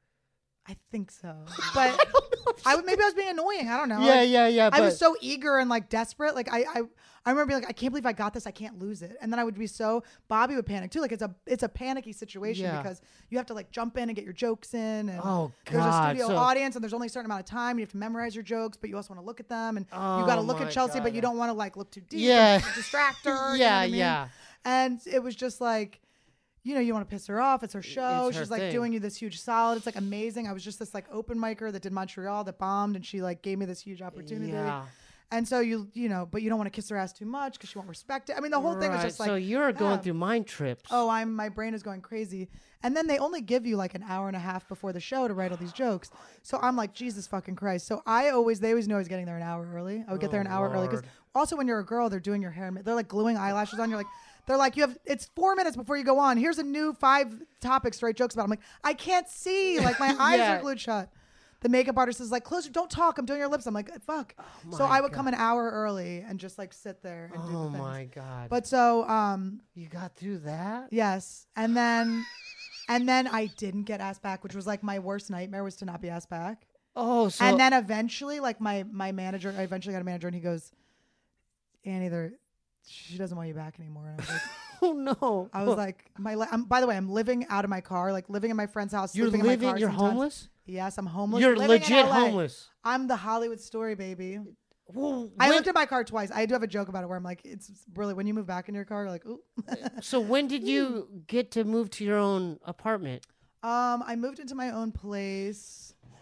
I think so, but I would maybe I was being annoying. I don't know. Yeah, Like, yeah, yeah. I But was so eager and like desperate. Like I, I, I remember being like, I can't believe I got this. I can't lose it. And then I would be so. Bobby would panic too. Like it's a, it's a panicky situation Yeah. because you have to like jump in and get your jokes in. And Oh, there's a God, studio so- audience and there's only a certain amount of time. You have to memorize your jokes, but you also want to look at them and Oh, you got to look my at Chelsea, but God. you don't want to like look too deep. Yeah. and distract her. you know Yeah, what I mean? yeah. And it was just like. You know, you want to piss her off. It's her show. It's her She's like thing. doing you this huge solid. It's like amazing. I was just this like open micer that did Montreal that bombed, and she like gave me this huge opportunity. Yeah. And so you, you know, but you don't want to kiss her ass too much because she won't respect it. I mean, the whole thing was Right, just like, so you're going yeah. through mind trips. oh, I'm my brain is going crazy. And then they only give you like an hour and a half before the show to write all these jokes. So I'm like, Jesus fucking Christ. So I always, they always knew I was getting there an hour early. I would get there an Oh, hour early because Lord. also when you're a girl, they're doing your hair. and ma- They're like gluing eyelashes on. You're like. They're like, you have, it's four minutes before you go on. Here's a new five topics to write jokes about. I'm like, I can't see. Like, my eyes Yeah. are glued shut. The makeup artist is like, close your, don't talk. I'm doing your lips. I'm like, fuck. so Oh my I would come God. an hour early and just like sit there and do Oh the things. my God. But so, um, you got through that? yes. And then, and then I didn't get asked back, which was like my worst nightmare was to not be asked back. Oh, so and then eventually, like my, my manager, I eventually got a manager and he goes, Annie, there, she doesn't want you back anymore. And I was like, oh no. I was like, my. li- I'm, by the way, I'm living out of my car, like living in my friend's house. You're sleeping in living. my car You're sometimes. homeless. Yes, I'm homeless. You're living in legit L A. homeless. I'm the Hollywood story, baby. Well, I when- lived in my car twice. I do have a joke about it where I'm like, it's really when you move back in your car, you're like, ooh. So when did you get to move to your own apartment? um, I moved into my own place.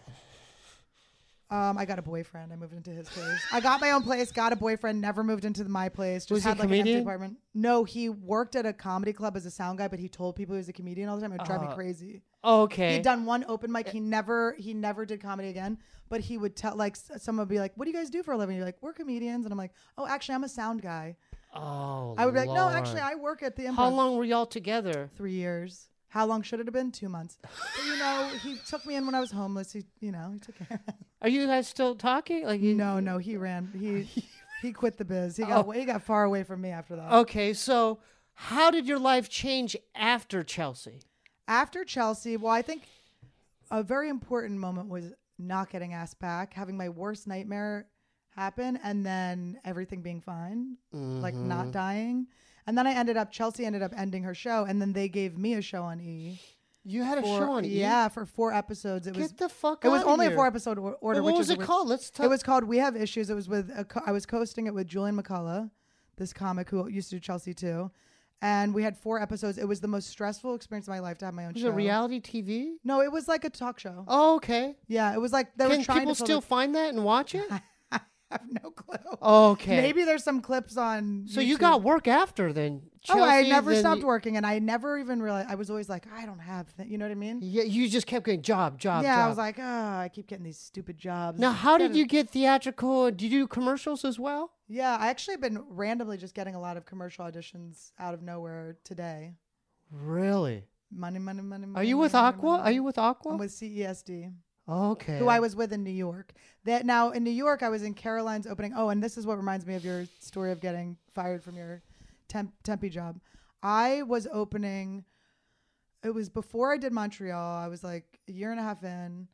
Um, I got a boyfriend. I moved into his place. I got my own place. Got a boyfriend. Never moved into my place. Just Was he had a like an empty comedian? apartment. No, he worked at a comedy club as a sound guy, but he told people he was a comedian all the time. It would drive me Uh, crazy. Okay. He'd done one open mic. He never he never did comedy again. But he would tell like s- someone would be like, "What do you guys do for a living?" You're like, "We're comedians," and I'm like, "Oh, actually, I'm a sound guy." Oh, I would be like, "No, Lord. actually, I work at the Improv." How long were y'all together? Three years. How long should it have been? Two months. But, you know, he took me in when I was homeless. He, you know, he took care of me. Are you guys still talking? Like, you, No, no, he ran. He he quit the biz. He got Oh. he got far away from me after that. Okay, so how did your life change after Chelsea? After Chelsea, well, I think a very important moment was not getting asked back, having my worst nightmare happen, and then everything being fine, like not dying. And then I ended up, Chelsea ended up ending her show, and then they gave me a show on E. You had a For, show on E? yeah, for four episodes. It Get was the fuck It was outta only here. a four episode or- order. Well, what which was is it a- called? Let's talk. It was called We Have Issues. It was with a co- I was co-hosting it with Julian McCullough, this comic who used to do Chelsea too, and we had four episodes. It was the most stressful experience of my life to have my own Was show. it reality T V? No, it was like a talk show. Oh, okay. Yeah, it was like they Can were trying people to fill still the- find that and watch it? I have no clue. Okay. Maybe there's some clips on. So you YouTube. got work after then? Oh, I Chelsea, never then stopped you- working, and I never even realized. I was always like, I don't have, th-, you know what I mean? Yeah, you just kept getting job, job, yeah, job. I was like, oh, I keep getting these stupid jobs. now, how did Gotta- you get theatrical? Did you do commercials as well? Yeah, I actually have been randomly just getting a lot of commercial auditions out of nowhere today. Really? Money, money, money. Are money, you with money, Aqua? money, Are money. you with Aqua? I'm with C E S D, Okay. who I was with in New York. That now in New York, I was in Caroline's opening. Oh, and this is what reminds me of your story of getting fired from your temp Tempe job. I was opening. It was before I did Montreal. I was like a year and a half in.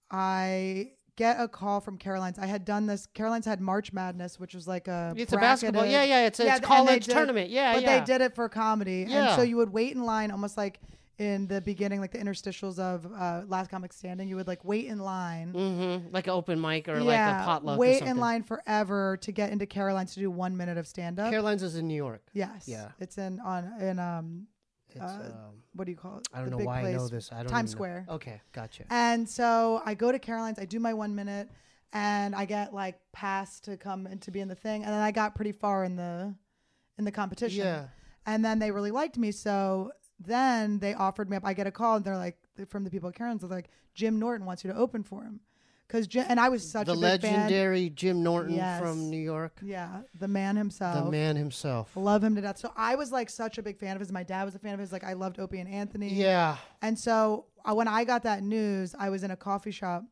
I get a call from Caroline's. I had done this. Caroline's had March Madness, which was like a It's a basketball. bracketed- Yeah, yeah. It's a Yeah, it's th- and they college did- tournament. Yeah, but yeah. they did it for comedy. Yeah. And so you would wait in line almost like in the beginning, like the interstitials of uh, Last Comic Standing. You would like wait in line. Mm-hmm. Like an open mic or yeah, like a potluck. or wait something. in line forever to get into Caroline's to do one minute of stand up. Caroline's is in New York. Yes. Yeah. It's in on in um It's, Uh, um, what do you call it? I don't The know big why I know place. this. I don't Times even know. Square. Okay, gotcha. And so I go to Caroline's, I do my one minute, and I get like passed to come and to be in the thing, and then I got pretty far in the in the competition. Yeah. And then they really liked me, so then they offered me up. I get a call, and they're like from the people at Caroline's, they're like, Jim Norton wants you to open for him, because and I was such The a big fan. legendary Jim Norton Yes. from New York. Yeah, the man himself. The man himself. Love him to death. So I was like such a big fan of his. My dad was a fan of his. Like I loved Opie and Anthony. Yeah. And so uh, when I got that news, I was in a coffee shop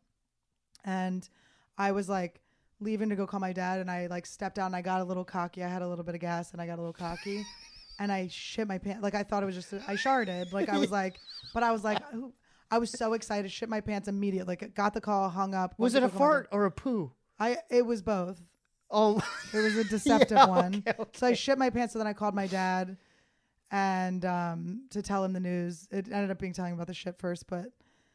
and I was like leaving to go call my dad. And I like stepped out and I got a little cocky. I had a little bit of gas and I got a little cocky and I shit my pants. Like I thought it was just, a, I sharded. Like I was like, but I was like, ooh, I was so excited, shit my pants immediately. Like got the call, hung up. Was went it to a go call my fart or a poo? dad. I, it was both. Oh, It was a deceptive Yeah, one. okay, So I okay. shit my pants. So then I called my dad and um, to tell him the news. It ended up being telling him about the shit first, but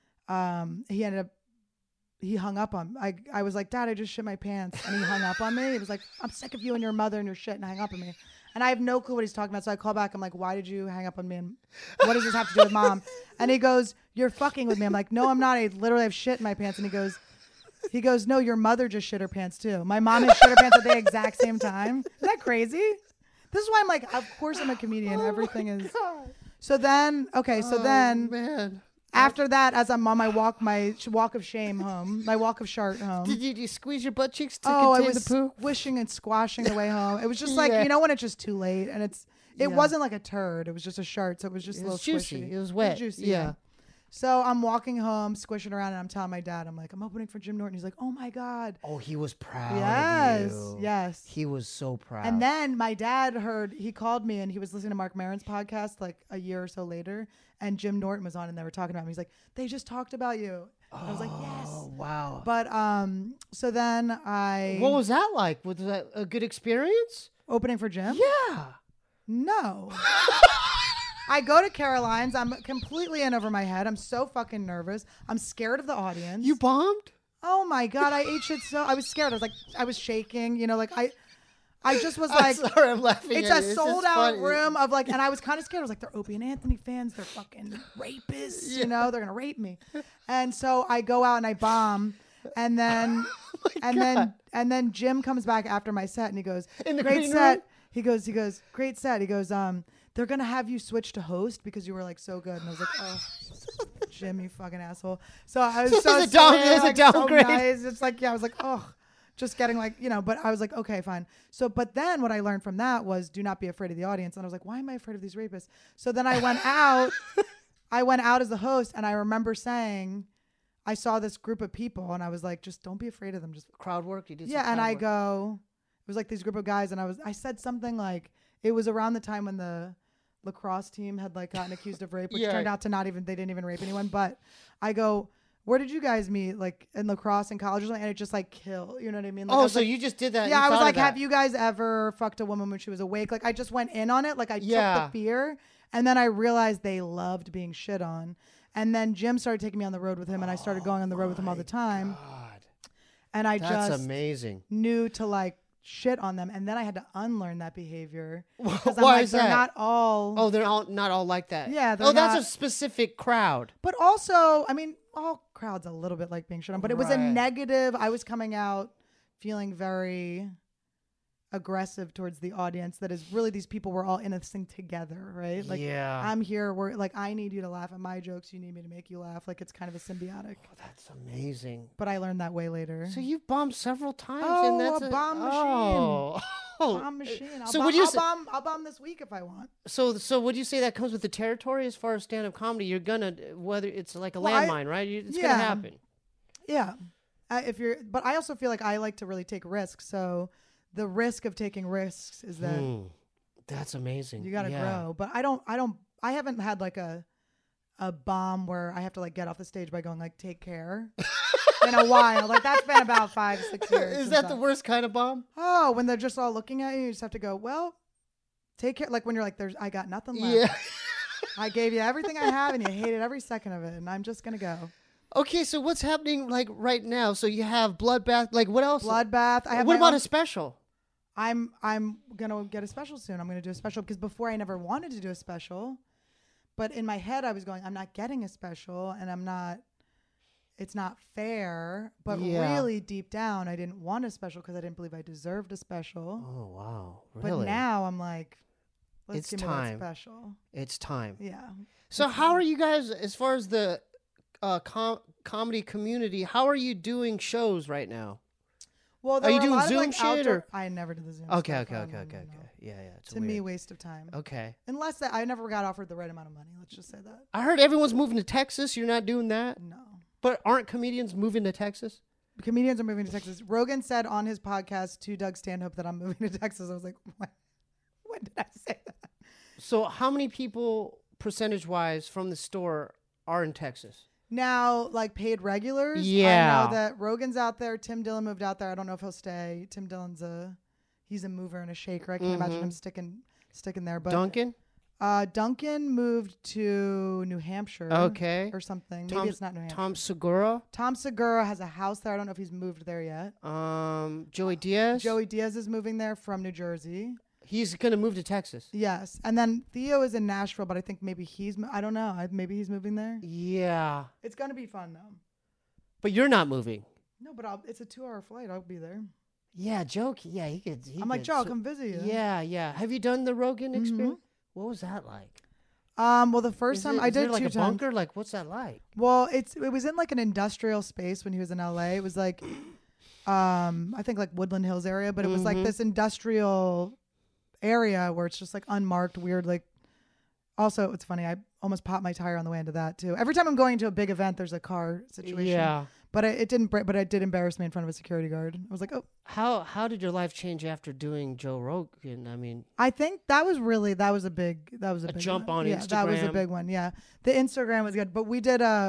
um, he ended up, he hung up on I I was like, Dad, I just shit my pants. And he hung up on me. He was like, I'm sick of you and your mother and your shit. And hung up on me. And I have no clue what he's talking about. So I call back. I'm like, why did you hang up on me? And what does this have to do with Mom? And he goes, you're fucking with me. I'm like, no, I'm not. I literally have shit in my pants. And he goes, he goes, no, your mother just shit her pants too. My mom has shit her pants at the exact same time. Isn't that crazy? This is why I'm like, of course I'm a comedian. Everything is. So then, okay, so then Oh, man. after that, as I'm on my walk, my sh- walk of shame home, my walk of shart home. Did you, did you squeeze your butt cheeks to Oh, I contain was the poo? squishing and squashing the way home. It was just like, Yeah. you know, when it's just too late and it's, it Yeah. wasn't like a turd. It was just a shart. So it was just It a little was juicy. squishy. It was wet. juicy. Yeah. So I'm walking home, squishing around, and I'm telling my dad, I'm like, I'm opening for Jim Norton. He's like, oh my God. Oh, he was proud Yes. of you. Yes. He was so proud. And then my dad heard, he called me and he was listening to Mark Maron's podcast like a year or so later. And Jim Norton was on and they were talking about him. He's like, they just talked about you. And I was like, yes. Oh, wow. But um, so then I What was that like? Was that a good experience? opening for Jim? Yeah. No. I go to Caroline's. I'm completely in over my head. I'm so fucking nervous. I'm scared of the audience. You bombed? Oh my God. I ate shit so I was scared. I was like, I was shaking, you know, like I I just was I'm like, sorry, I'm laughing. it's at a you. It's sold just out funny. room of like, and I was kind of scared. I was like, they're Opie and Anthony fans. They're fucking rapists, you know, they're going to rape me. And so I go out and I bomb. And then, Oh and then, and then Jim comes back after my set and he goes, In the great green set. room? He goes, he goes, great set. He goes, um, they're going to have you switch to host because you were like so good. And I was like, oh, Jim, you fucking asshole. So I was So so, it's a down- sweet, it's a like, so downgrade. nice. It's like, yeah, I was like, oh, just getting like, you know, but I was like, okay, fine. So, but then what I learned from that was do not be afraid of the audience. And I was like, why am I afraid of these rapists? So then I went out. I went out as the host, and I remember saying, I saw this group of people, and I was like, just don't be afraid of them. Just crowd work. You did. yeah, some and crowd I work. go, it was like these group of guys, and I was I said something like it was around the time when the lacrosse team had like gotten accused of rape, which Yeah. turned out to not even they didn't even rape anyone. But I go, where did you guys meet? Like in lacrosse in college or something? And it just like kill. You know what I mean? Like, I Oh, was so like, you just did that? yeah, you I was thought like, of that. have you guys ever fucked a woman when she was awake? Like I just went in on it. Like I Yeah. took the fear, and then I realized they loved being shit on. And then Jim started taking me on the road with him, and I started going on the road with him all the time. God, And I that's just amazing. knew to like shit on them, and then I had to unlearn that behavior because I'm Why like, is they're that? not all. Oh, they're all not all like that. Yeah, they're Oh, that's not- a specific crowd. But also, I mean, all crowds a little bit like being shit on, but it was a Right. negative. I was coming out feeling very aggressive towards the audience. That is really these people were all in this thing together, right? Like, Yeah. I'm here. We're like, I need you to laugh at my jokes. You need me to make you laugh. Like, it's kind of a symbiotic. Oh, that's amazing. But I learned that way later. So you've bombed several times. Oh, and that's a bomb machine. Oh. Oh. Bomb machine. I'll, So bomb, would you I'll, say- bomb, I'll bomb this week if I want. So, so would you say that comes with the territory as far as stand-up comedy? You're gonna, whether it's like a Well, I- landmine, right? You- It's yeah. gonna happen. Yeah. Uh, if you're, but I also feel like I like to really take risks. So the risk of taking risks is that Hmm. That's amazing. you got to Yeah. grow. But I don't, I don't, I haven't had like a, a bomb where I have to like get off the stage by going like, take care in a while. Like that's been about five, six years. Is since that the I- worst kind of bomb? Oh, when they're just all looking at you, you just have to go, well, take care. Like when you're like, there's, I got nothing left. Yeah. I gave you everything I have and you hated every second of it. And I'm just going to go. Okay, so what's happening like right now? So you have Bloodbath. Like what else? Bloodbath. I have What my about own- a special? I'm I'm gonna get a special soon. I'm gonna do a special because before I never wanted to do a special, but in my head I was going, I'm not getting a special, and I'm not. It's not fair. But Yeah. really deep down, I didn't want a special because I didn't believe I deserved a special. Oh wow, But really? now I'm like, let's It's give time. me that special. It's time. Yeah. So how are you guys, as far as the uh, com- comedy community? How are you doing shows right now? Well, there Are you were a doing lot of, Zoom like, shit, outdoor- or- I never did the Zoom. Okay, stuff. okay, Oh, okay, no, okay, no, okay. no. Yeah, yeah. It's To weird. me, waste of time. Okay. Unless that I never got offered the right amount of money. Let's just say that. I heard everyone's moving to Texas. You're not doing that, No. but aren't comedians moving to Texas? Comedians are moving to Texas. Rogan said on his podcast to Doug Stanhope that I'm moving to Texas. I was like, when, when did I say that? So how many people, percentage-wise, from the store are in Texas? Now, like paid regulars. Yeah. I know that Rogan's out there. Tim Dillon moved out there. I don't know if he'll stay. Tim Dillon's a, he's a mover and a shaker. I can't imagine Mhm. him sticking sticking there. But Duncan? uh, Duncan moved to New Hampshire. Okay. Or something. Maybe Tom- it's not New Hampshire. Tom Segura? Tom Segura has a house there. I don't know if he's moved there yet. Um, Joey Diaz? Joey Diaz is moving there from New Jersey. He's going to move to Texas. Yes, and then Theo is in Nashville, but I think maybe he's. mo- I don't know. I, maybe he's moving there. Yeah. It's gonna be fun though. But you're not moving. No, but I'll, it's a two-hour flight. I'll be there. Yeah, Joe. Yeah, he could. He I'm like, could Joe, I'll so- come visit you. Yeah, yeah. Have you done the Rogan Mhm. experience? What was that like? Um. Well, the first Is time it- I is there did like two a times. bunker. Like, what's that like? Well, it's it was in like an industrial space when he was in L A. It was like, um, I think like Woodland Hills area, but it was like Mhm. this industrial area where it's just like unmarked, weird. Like, also, it's funny. I almost popped my tire on the way into that too. Every time I'm going to a big event, there's a car situation. Yeah. But I, it didn't. br- But it did embarrass me in front of a security guard. I was like, oh. How how did your life change after doing Joe Rogan? I mean, I think that was really that was a big that was a, A big jump one. on yeah, that was a Instagram. big one. Yeah, the Instagram was good, but we did uh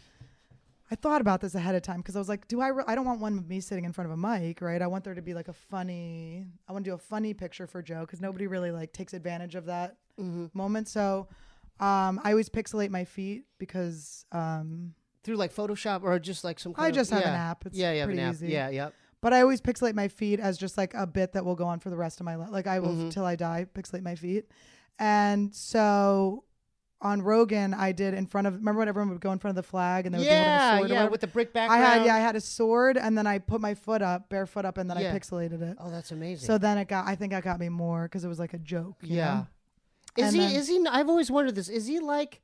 I thought about this ahead of time because I was like, do I? Re- I don't want one with me sitting in front of a mic, right? I want there to be like a funny. I want to do a funny picture for Joe because nobody really like takes advantage of that mhm. moment. So, um, I always pixelate my feet because um, through like Photoshop or just like some. Kind I just of, have yeah. an app. It's yeah, you have pretty an app. easy. Yeah, yep. But I always pixelate my feet as just like a bit that will go on for the rest of my life. Like I will Mhm. till I die pixelate my feet. And so on Rogan, I did in front of. Remember when everyone would go in front of the flag and they would be holding a Yeah, sword or yeah, whatever? with the brick I background. had yeah, I had a sword and then I put my foot up, barefoot up, and then Yeah. I pixelated it. Oh, that's amazing. So then it got. I think it got me more because it was like a joke. you yeah. know? Is And he? then- Is he? I've always wondered this. Is he like?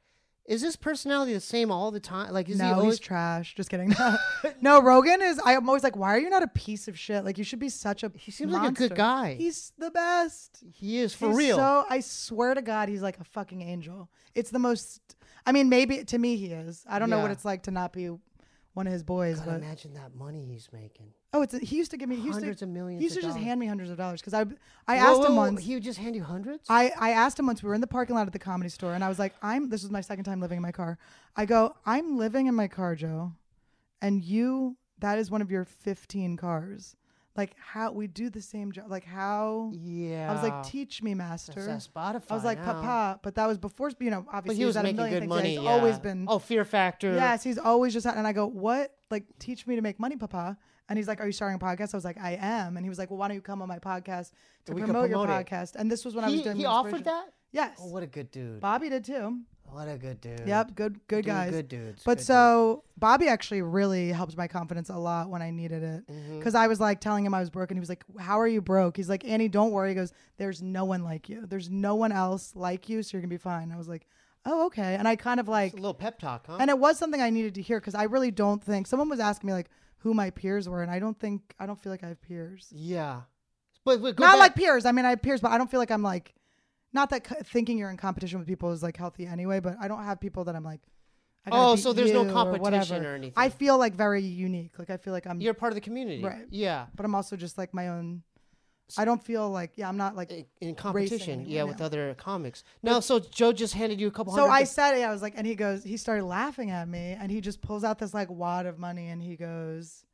Is his personality the same all the time? Like, is no, he always he's trash. Just kidding. No. no, Rogan is. I'm always like, why are you not a piece of shit? Like, you should be such a. He seems monster. like a good guy. He's the best. He is for He's real. So I swear to God, he's like a fucking angel. It's the most. I mean, maybe to me he is. I don't know what Yeah. it's like to not be one of his boys. God, but imagine that money he's making. oh, it's he used to give me he used Hundreds to, of millions He used to of just dollars. hand me hundreds of dollars because I I Whoa, asked whoa, him whoa, once. He would just hand you hundreds? I, I asked him once, we were in the parking lot at the Comedy Store, and I was like, I'm, this was my second time living in my car. I go, I'm living in my car, Joe, and you, that is one of your fifteen cars. Like, how, we do the same job. Like, how, Yeah. I was like, teach me, master. That's that Spotify I was like, now. Papa, but that was before, you know, obviously But he was at a making million good things. money. Yeah, he's yeah. always been, Oh, Fear Factor. yes, he's always just, had, and I go, what? Like, teach me to make money, Papa. And he's like, are you starting a podcast? I was like, I am. And he was like, well, why don't you come on my podcast to We could promote, your promote it. podcast? And this was when I He, was doing he the offered inspiration. that? Yes. Oh, what a good dude. Bobby did too. What a good dude. Yep, good good Dude, guys. Good dudes. But good so Bobby actually really helped my confidence a lot when I needed it. Mhm. Because I was like telling him I was broke, and he was like, how are you broke? He's like, Annie, don't worry. He goes, there's no one like you. There's no one else like you, so you're going to be fine. I was like, oh, okay. And I kind of like, It's a little pep talk, huh? and it was something I needed to hear because I really don't think, someone was asking me like who my peers were, and I don't think, I don't feel like I have peers. yeah. But, but go Not back- like peers. I mean, I have peers, but I don't feel like I'm like, not that c- thinking you're in competition with people is like healthy anyway, but I don't have people that I'm like, I gotta Oh, beat so there's no you or competition whatever. or anything. I feel like very unique. Like I feel like I'm, You're part of the community. Right. Yeah. but I'm also just like my own. I don't feel like, yeah, I'm not like. In, in competition. anymore, Yeah, with yeah. other comics. No, so Joe just handed you a couple So hundred. I bu- said it. I was like, and he goes, he started laughing at me, and he just pulls out this like wad of money, and he goes,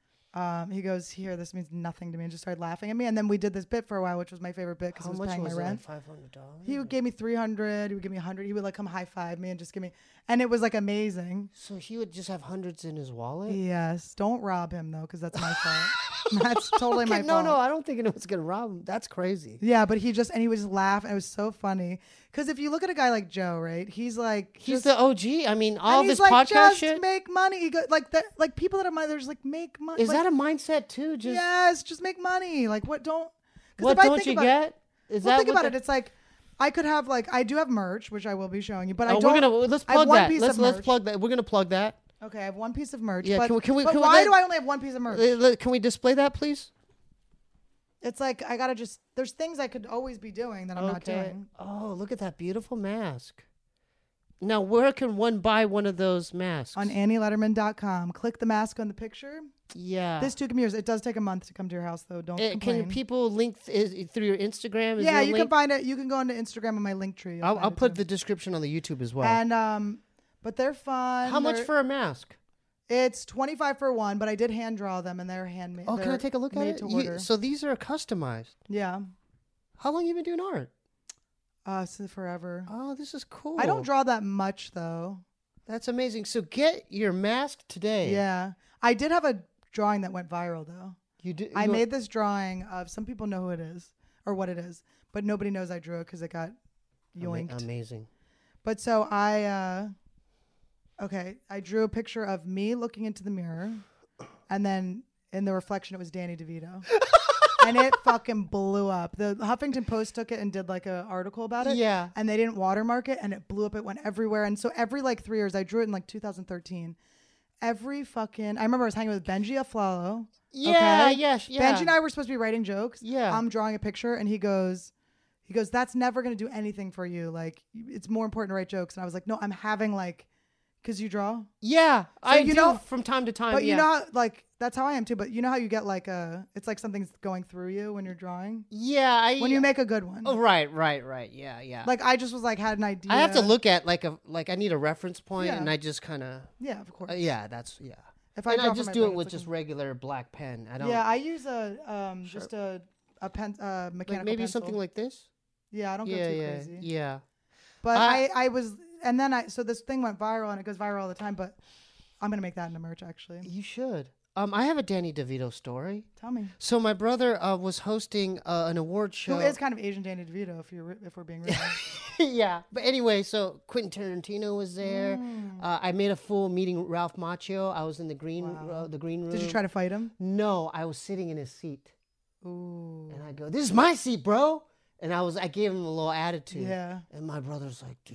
um, he goes, here, this means nothing to me, and just started laughing at me. And then we did this bit for a while, which was my favorite bit because How he was much paying was my it? rent. Like five hundred dollars. He would give me three hundred. He would give me a hundred. He would like come high five me and just give me, and it was like amazing. So he would just have hundreds in his wallet. Yes, don't rob him though, because that's my fault. That's totally my Okay, no, fault. no, I don't think anyone's gonna rob him. That's crazy. Yeah, but he just and he would just laugh, and it was so funny. Because if you look at a guy like Joe, right, he's like He's just, the O G. I mean, all and this he's like, podcast just shit. make money. He go, like that, like people that are money, they're just like make money. Is like, that a mindset too? Just yes? Just make money. Like what? Don't. 'cause what if I don't think you about get? It, Is well, that think what about the- it. It's like I could have like I do have merch, which I will be showing you, but I Oh, don't. we're gonna let's I have plug one that. piece Let's of let's merch. plug that. We're gonna plug that. Okay, I have one piece of merch. Yeah, but, can we- can we- but can we why let- do I only have one piece of merch? Uh, let- Can we display that, please? It's like I gotta just. There's things I could always be doing that I'm not doing. Oh, look at that beautiful mask. Now, where can one buy one of those masks? On Annie Letterman dot com. Click the mask on the picture. yeah. This took me years. It does take a month to come to your house, though. Don't Uh, complain. can people link th- is, through your Instagram? Is yeah, there a you link? can find it. You can go onto Instagram on my link tree. I'll, I'll put the description on the YouTube as well. And um, but they're fun. How much They're- for a mask? It's twenty five for one, but I did hand draw them, and they're handmade. Oh, can I they're take a look at made it? To You- order. so these are customized. Yeah. How long you been doing art? Uh, so forever. Oh, this is cool. I don't draw that much though. That's amazing. So get your mask today. Yeah, I did have a drawing that went viral though. You did. I you- made this drawing of some people know who it is or what it is, but nobody knows I drew it because it got Ama- yoinked. Amazing. But so I, uh, okay, I drew a picture of me looking into the mirror, and then in the reflection it was Danny DeVito. And it fucking blew up. The Huffington Post took it and did like an article about it. Yeah. And they didn't watermark it, and it blew up. It went everywhere. And so every like three years, I drew it in like two thousand thirteen. Every fucking, I remember I was hanging with Benji Aflalo. Yeah, okay? yeah, sh- yeah. Benji and I were supposed to be writing jokes. Yeah. I'm drawing a picture, and he goes, he goes, that's never going to do anything for you. Like, it's more important to write jokes. And I was like, no, I'm having like, because you draw. Yeah, I you do know- from time to time. But yeah. you know how, like, that's how I am too. But you know how you get like a, it's like something's going through you when you're drawing? Yeah, I. When you make a good one. Oh, right, right, right. Yeah, yeah. Like, I just was like, had an idea. I have to look at like a like I need a reference point, Yeah. and I just kind of. Yeah, of course. Uh, yeah, that's yeah. If and draw I from just my do brain, it it's with like just a- regular black pen. I don't. Yeah, I use a, um, Sure. just a, a pen, uh, mechanical like maybe pencil. something like this. Yeah, I don't yeah, go too yeah, crazy. yeah. But I- I, I was, and then I, so this thing went viral, and it goes viral all the time. But I'm gonna make that into merch, actually. You should. Um, I have a Danny DeVito story. Tell me. So my brother uh, was hosting uh, an award show. Who is kind of Asian Danny DeVito, if you're, if we're being real. yeah. But anyway, so Quentin Tarantino was there. Mm. Uh, I made a fool meeting Ralph Macchio. I was in the green, Wow. uh, the green room. Did you try to fight him? No, I was sitting in his seat, Ooh. and I go, "This is my seat, bro." And I was, I gave him a little attitude. Yeah. And my brother's like, "Dude, what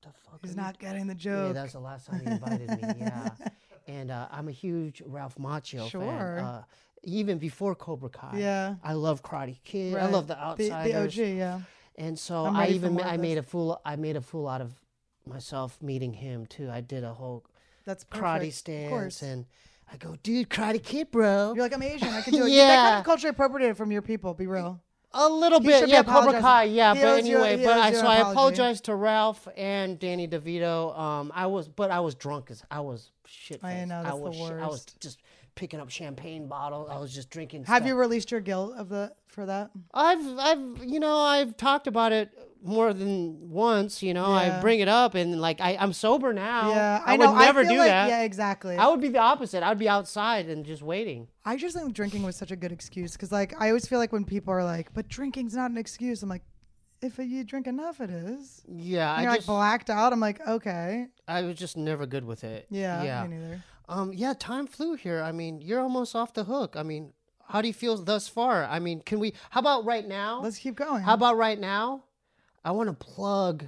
the fuck? He's are not you getting the doing?" Yeah, joke. that was the last time he invited me. Yeah, and uh, I'm a huge Ralph Macchio Sure. fan. Uh, even before Cobra Kai. Yeah. I love Karate Kid. I Right. love the The, Outsiders. the O G, yeah. And so I'm I ready for even more I of made this. a fool. I made a fool out of myself meeting him too. I did a whole That's perfect. karate Of stance, course. and I go, dude, Karate Kid, bro. You're like, I'm Asian. I can do it. Yeah. They kind of culturally appropriated from your people. Be real. A little He bit, should be yeah, Cobra apologizing. Kai, yeah. He But owes you a- anyway, he but owes I you so an I apology. apologize to Ralph and Danny DeVito. Um, I was, but I was drunk as I was shit. I know, that's I the was, sh- I was worst. just picking up champagne bottles. I was just drinking. Have stuff. you released your guilt of the for that? I've, I've, you know, I've talked about it more than once. You know, Yeah. I bring it up, and like I, I'm sober now. Yeah, I, I know. would never I feel do like, that. Yeah, exactly. I would be the opposite. I'd be outside and just waiting. I just think drinking was such a good excuse because, like, I always feel like when people are like, "But drinking's not an excuse," I'm like, "If you drink enough, it is." Yeah, And I you're just, like blacked out. I'm like, okay, I was just never good with it. yeah, yeah. me neither. Um, yeah, time flew here. I mean, you're almost off the hook. I mean, how do you feel thus far? I mean, can we? How about right now? Let's keep going. How about right now? I want to plug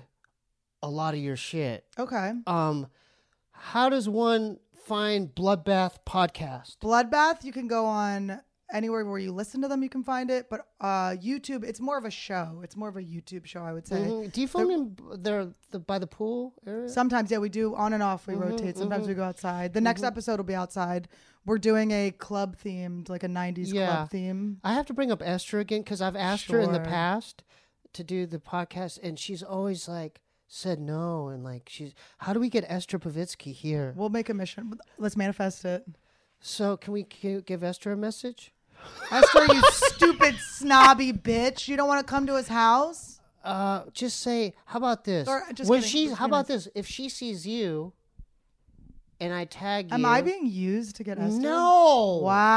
a lot of your shit. Okay, Um, how does one find Bloodbath podcast? Bloodbath. You can go on anywhere where you listen to them. You can find it, but uh, YouTube. It's more of a show. It's more of a YouTube show, I would say. Mhm. Do you film in there the, by the pool area? Sometimes, yeah, we do on and off. We Mhm, rotate. Sometimes mhm. we go outside. The next episode will be outside. We're doing a club themed, like a nineties Yeah. club theme. I have to bring up Esther again because I've asked her in the Sure. past to do the podcast, and she's always like said no, and like she's. How do we get Esther Pavitsky here? We'll make a mission. Let's manifest it. So can we can you give Esther a message? Esther, you stupid snobby bitch. You don't want to come to his house? Uh, just say, how about this? Or- just when kidding, she, just how being about nice. this? If she sees you, and I tag you, Am I being used to get Esther? no,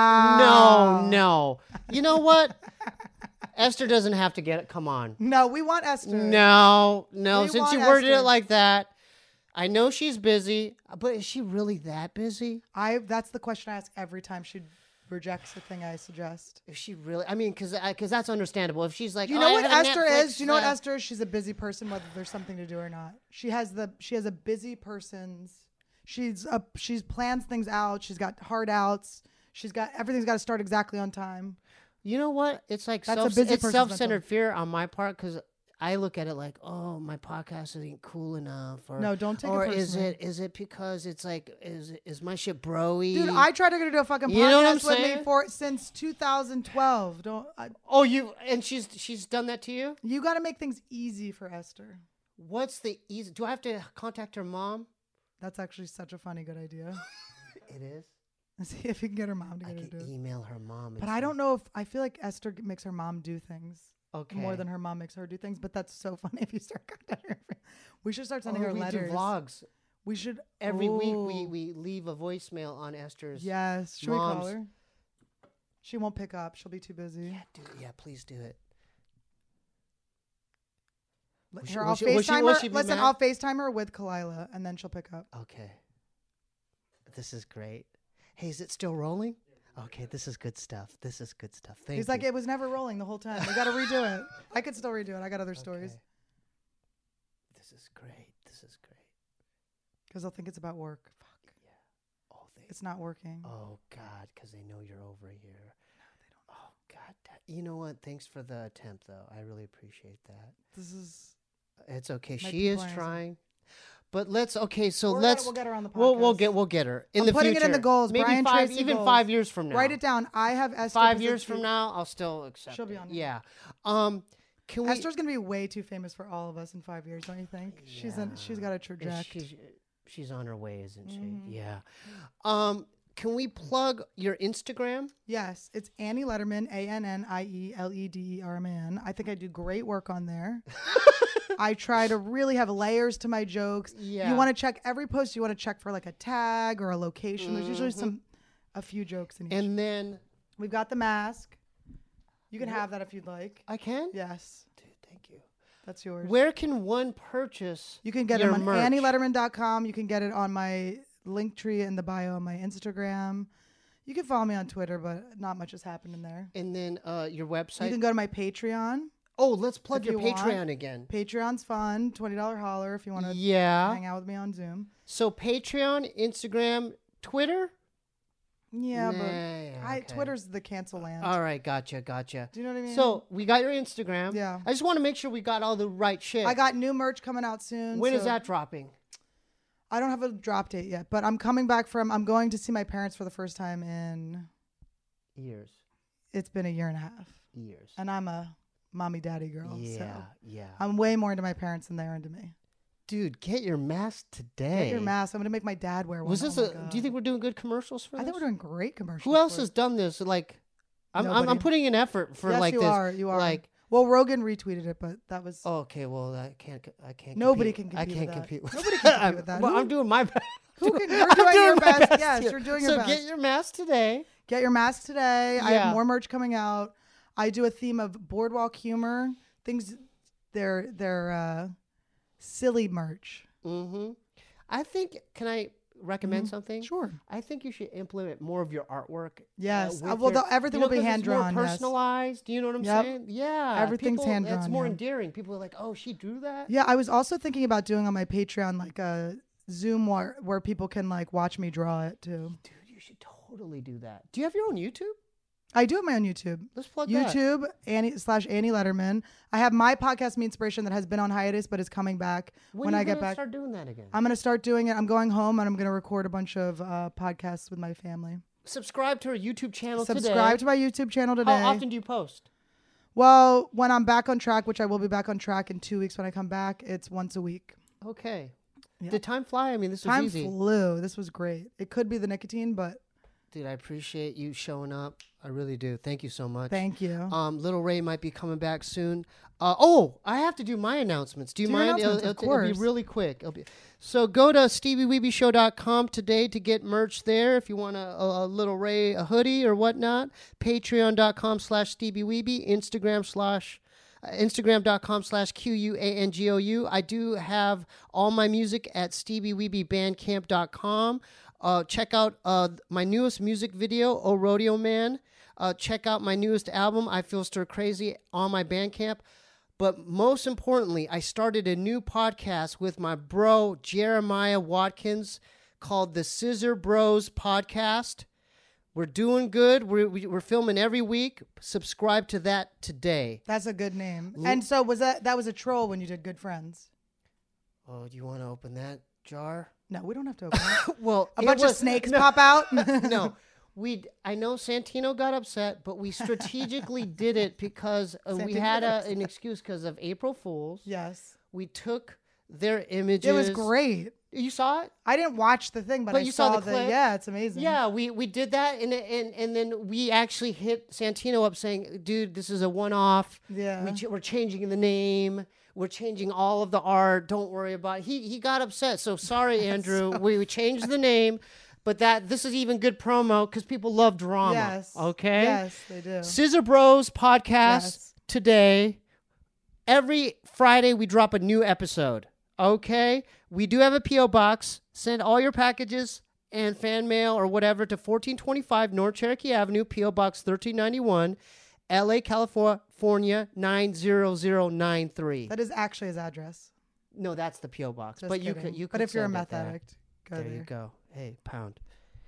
Wow. no, no. You know what? Esther doesn't have to get it. Come on, No, we want Esther. no, no. We Since want you worded Esther. it like that, I know she's busy, but is she really that busy? I. That's the question I ask every time she rejects the thing I suggest. Is she really? I mean, because because that's understandable. If she's like, Do you "Oh, know I what have a Esther Netflix, is? Do you know what uh, Esther is? She's a busy person, whether there's something to do or not. She has the she has a busy person's. She's a she's plans things out. She's got hard outs. She's got everything's got to start exactly on time. You know what? It's like That's a self, busy it's person's self-centered fear on my part because I look at it like, oh, my podcast isn't cool enough, or No, don't take it or is personally. it is it because it's like is is my shit broy? Dude, I tried to get her to do a fucking You know what I'm podcast with me saying? for since two thousand twelve. Don't I, oh, you and she's she's done that to you. you got to make things easy for Esther. What's the easy? Do I have to contact her mom? That's actually such a funny good idea. It is. See if you can get her mom to I get her to can do it. email her mom. and But I say, don't know if I feel like Esther g- makes her mom do things Okay. more than her mom makes her do things. But that's so funny if you start contacting her. We should start sending Oh, her we letters. do vlogs We should every week. We Ooh. we leave a voicemail on Esther's. Yes. Should we call mom's- her? She won't pick up. She'll be too busy. Yeah, do, yeah, please do it. Let Will she- her, will I'll she- will she- FaceTime will her. she be Listen, mad? I'll FaceTime her with Kalila, and then she'll pick up. Okay. This is great. Hey, is it still rolling? Okay, this is good stuff. This is good stuff. Thank He's you. like, it was never rolling the whole time. We got to redo it. I could still redo it. I got other stories Okay. This is great. This is great. because they'll think it's about work. Fuck. Oh, they. It's not working. Oh God, because they know you're over here. No, they don't. Oh God, that, you know what? Thanks for the attempt, though. I really appreciate that. This is. It's okay. My She is people are- trying. But let's okay. So We're let's gonna- we'll get her on the podcast. we'll we'll get we'll get her in I'm the putting future. it in the goals. Maybe Brian five, Tracy even goals. five years from now. Write it down. I have Esther. Five years Pazitsky. from now, I'll still accept. She'll be it. on here. Yeah. Um. Can we? Esther's gonna be way too famous for all of us in five years, don't you think? She's in, she's got a Is trajectory. She's, she's on her way, isn't she? Mhm. Yeah. Um, can we plug your Instagram? Yes, it's Annie Letterman, A N N I E L E D E R M A N. I think I do great work on there. I try to really have layers to my jokes. Yeah. You want to check every post. You want to check for like a tag or a location. There's usually Mhm. some, a few jokes in each. And then We've got the mask. You can have that if you'd like. I can. Yes, Dude, thank you. that's yours. Where can one purchase? You can get your it on merch? annie letterman dot com. You can get it on my link tree in the bio on my Instagram. You can follow me on Twitter, but not much has happened in there. And then uh, your website. You can go to my Patreon. Oh, let's plug If your you want. Patreon again. Patreon's fun. twenty dollars holler if you want to Yeah. hang out with me on Zoom. So Patreon, Instagram, Twitter? Yeah, Nah, but yeah, I, okay. Twitter's the cancel land. All right, gotcha, gotcha. Do you know what I mean? So we got your Instagram. Yeah. I just want to make sure we got all the right shit. I got new merch coming out soon. When is so that dropping? I don't have a drop date yet, but I'm coming back from, I'm going to see my parents for the first time in, Years. it's been a year and a half. Years. And I'm a mommy daddy girl. Yeah, So yeah. I'm way more into my parents than they're into me. Dude, get your mask today. Get your mask. I'm going to make my dad wear one. Was this Oh a? my God. Do you think we're doing good commercials for I this? think we're doing great commercials. Who else for has it. done this? Like, I'm I'm, I'm Nobody. putting in effort for yes, like you this. are. You are. Like, well, Rogan retweeted it, but that was. oh, okay, well, I can't. I can't. Nobody compete. can I compete can't with that. compete. With Nobody can compete with that. Well, Who- I'm doing my best. Who can? You're I'm doing your my best. Yes, here. you're doing so your best. get your mask today. Get your mask today. I Yeah. have more merch coming out. I do a theme of boardwalk humor things. They're they're uh, silly merch. Mm-hmm. I think. Can I recommend something? Sure. I think you should implement more of your artwork. Yes. with Uh, well, your- the- everything you know, will be 'cause it's hand-drawn, More yes. personalized. Do you know what I'm Yep. saying? Yeah. Everything's people- hand-drawn, It's more yeah. endearing. People are like, "Oh, she drew that." Yeah, I was also thinking about doing on my Patreon like a Zoom where where people can like watch me draw it too. Dude, you should totally do that. Do you have your own YouTube? I do have my own YouTube. Let's plug that. YouTube Annie slash Annie Letterman. I have my podcast, Me Inspiration, that has been on hiatus but is coming back When, when, are you I get gonna back. start doing that again? I'm gonna start doing it. I'm going home and I'm gonna record a bunch of uh, podcasts with my family. Subscribe to our YouTube channel Subscribe today. to my YouTube channel today. How often do you post? Well, when I'm back on track, which I will be back on track in two weeks when I come back, it's once a week. Okay. Yeah. Did time fly? I mean, this was Time easy. flew. This was great. It could be the nicotine, but Dude, I appreciate you showing up. I really do. Thank you so much. thank you. Um, Little Ray might be coming back soon. Uh, oh, I have to do my announcements. Do you Do your mind? announcements, of it'll, it'll be course. really quick. It'll be, so go to stevie weeby show dot com today to get merch there if you want a, a, a Little Ray a hoodie or whatnot. Patreon dot com slash Stevie Weeby. Instagram slash uh, Instagram dot com slash Q U A N G O U. I do have all my music at stevie weeby bandcamp dot com. Uh, check out uh, my newest music video, Oh Rodeo Man. Uh, check out my newest album, I Feel Stir Crazy, on my Bandcamp. But most importantly, I started a new podcast with my bro, Jeremiah Watkins, called the Scissor Bros Podcast. We're doing good. We're, we- we're filming every week. Subscribe to that today. That's a good name. And so was that that was a troll when you did Good Friends? Oh, do you want to open that jar? No, we don't have to open it. Well, A it bunch of was- snakes no. pop out. no, we. I know Santino got upset, but we strategically did it because uh, we Santino had got a, upset. an excuse because of April Fools. Yes. We took their images. It was great. You saw it? I didn't watch the thing, but, But I you saw saw, the clip? Yeah, it's amazing. Yeah, we, we did that, and, and and then we actually hit Santino up saying, "Dude, this is a one-off. Yeah. we ch- we're changing the name. We're changing all of the art. Don't worry about it." He he got upset. So sorry, Andrew. we, we changed the name, but that this is even good promo because people love drama. Yes. Okay. Yes, they do. Scissor Bros podcast Yes. today. Every Friday we drop a new episode. Okay? We do have a P O box. Send all your packages and fan mail or whatever to fourteen twenty-five North Cherokee Avenue, P O Box thirteen ninety-one, L A, California nine zero zero nine three. That is actually his address. No, that's the P O box. Just but you kidding. could you could But if you're a send it meth there. addict, go There there. you go. Hey, pound.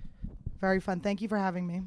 Very fun. Thank you for having me.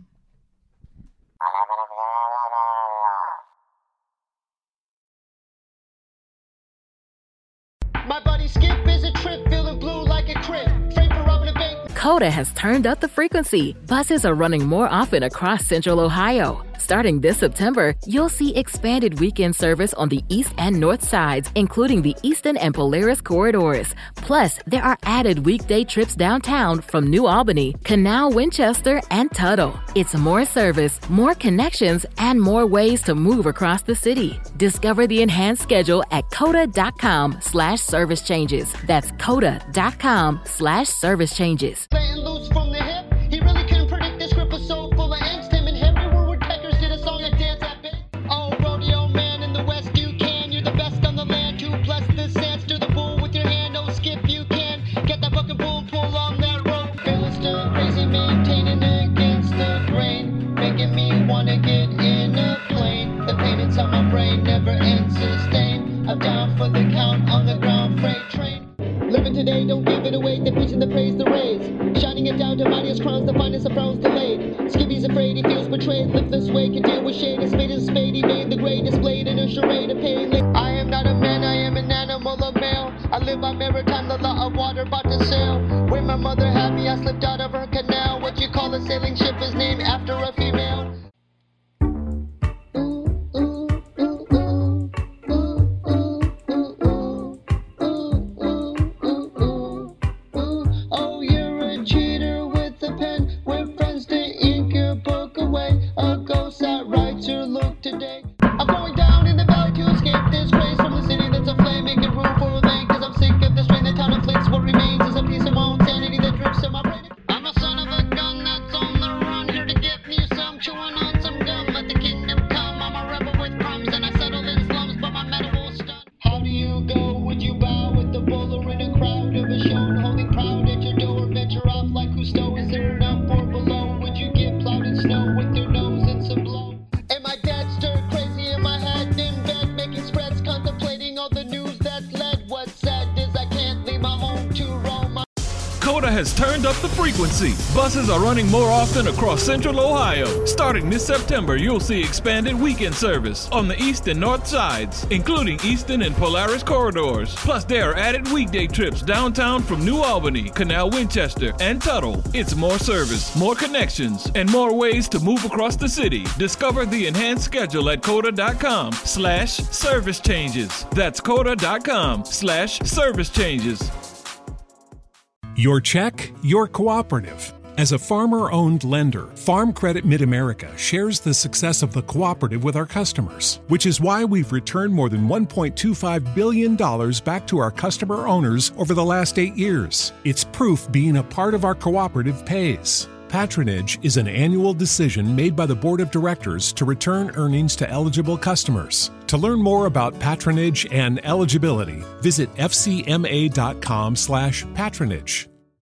My buddy Skip is a trip, feeling blue like a crib. Straight for robbing a bank. Coda has turned up the frequency. Buses are running more often across Central Ohio. Starting this September, you'll see expanded weekend service on the east and north sides, including the Eastern and Polaris corridors. Plus, there are added weekday trips downtown from New Albany, Canal, Winchester, and Tuttle. It's more service, more connections, and more ways to move across the city. Discover the enhanced schedule at coda.com slash service changes. That's coda.com slash service changes. Letting loose from the hip. He really couldn't predict this grip was so full of angst. Him and him, we were woodpeckers, did a song and dance at bit. Oh, rodeo man in the west, you can. You're the best on the land. Two plus the sands to the bull with your hand. Oh, Skip, you can. Get that fucking bull, pull on that rope. Feeling stir crazy, maintaining against the grain. Making me wanna get in a plane. The pain inside my brain never ends. preaching the praise, the rays. Shining it down to mightiest crowns, the finest of frowns delayed. Skibby's afraid, he feels betrayed. Live this way, can deal with shade. His fate is a spade, he made the grade displayed in a charade of pain. I am not a man, I am an animal, a male. I live by maritime, the law of water, about to sail. Where my mother had me, I slipped out of her canal. What you call a sailing ship is named after a female. Oh, you're a cheater with a pen. With friends to ink your book away. A ghost that writes your look today. I'm going down in the valley to escape this grace from the city that's aflame, making room for a lane. Cause I'm sick of the strain that town inflicts. What remains is a piece of my own sanity that drifts in my brain. I'm a son of a gun that's on the run, here to get me some, chewing on some gum. Let the kingdom come. I'm a rebel with crumbs, and I settle in slums, but my metal will stun. How do you go? Would you bow with the bowler in a crowd of a show, holding proud at your door? Venture off like Cousteau. Is there enough or below? Would you get plowed in snow with your nose and some blow? Am I dead, stir crazy in my head, in bed, making spreads, contemplating all the news that's led? What's sad is I can't leave my home to roam. Coda has turned up the frequency. Buses are running more often across Central Ohio. Starting this September, you'll see expanded weekend service on the east and north sides, including Easton and Polaris corridors. Plus, there are added weekday trips downtown from New Albany, Canal Winchester, and Tuttle. It's more service, more connections, and more ways to move across the city. Discover the enhanced schedule at coda.com slash service changes. That's coda.com slash service changes. Your check, your cooperative. As a farmer-owned lender, Farm Credit Mid-America shares the success of the cooperative with our customers, which is why we've returned more than one point two five billion dollars back to our customer owners over the last eight years. It's proof being a part of our cooperative pays. Patronage is an annual decision made by the Board of Directors to return earnings to eligible customers. To learn more about patronage and eligibility, visit f c m a dot com slash patronage.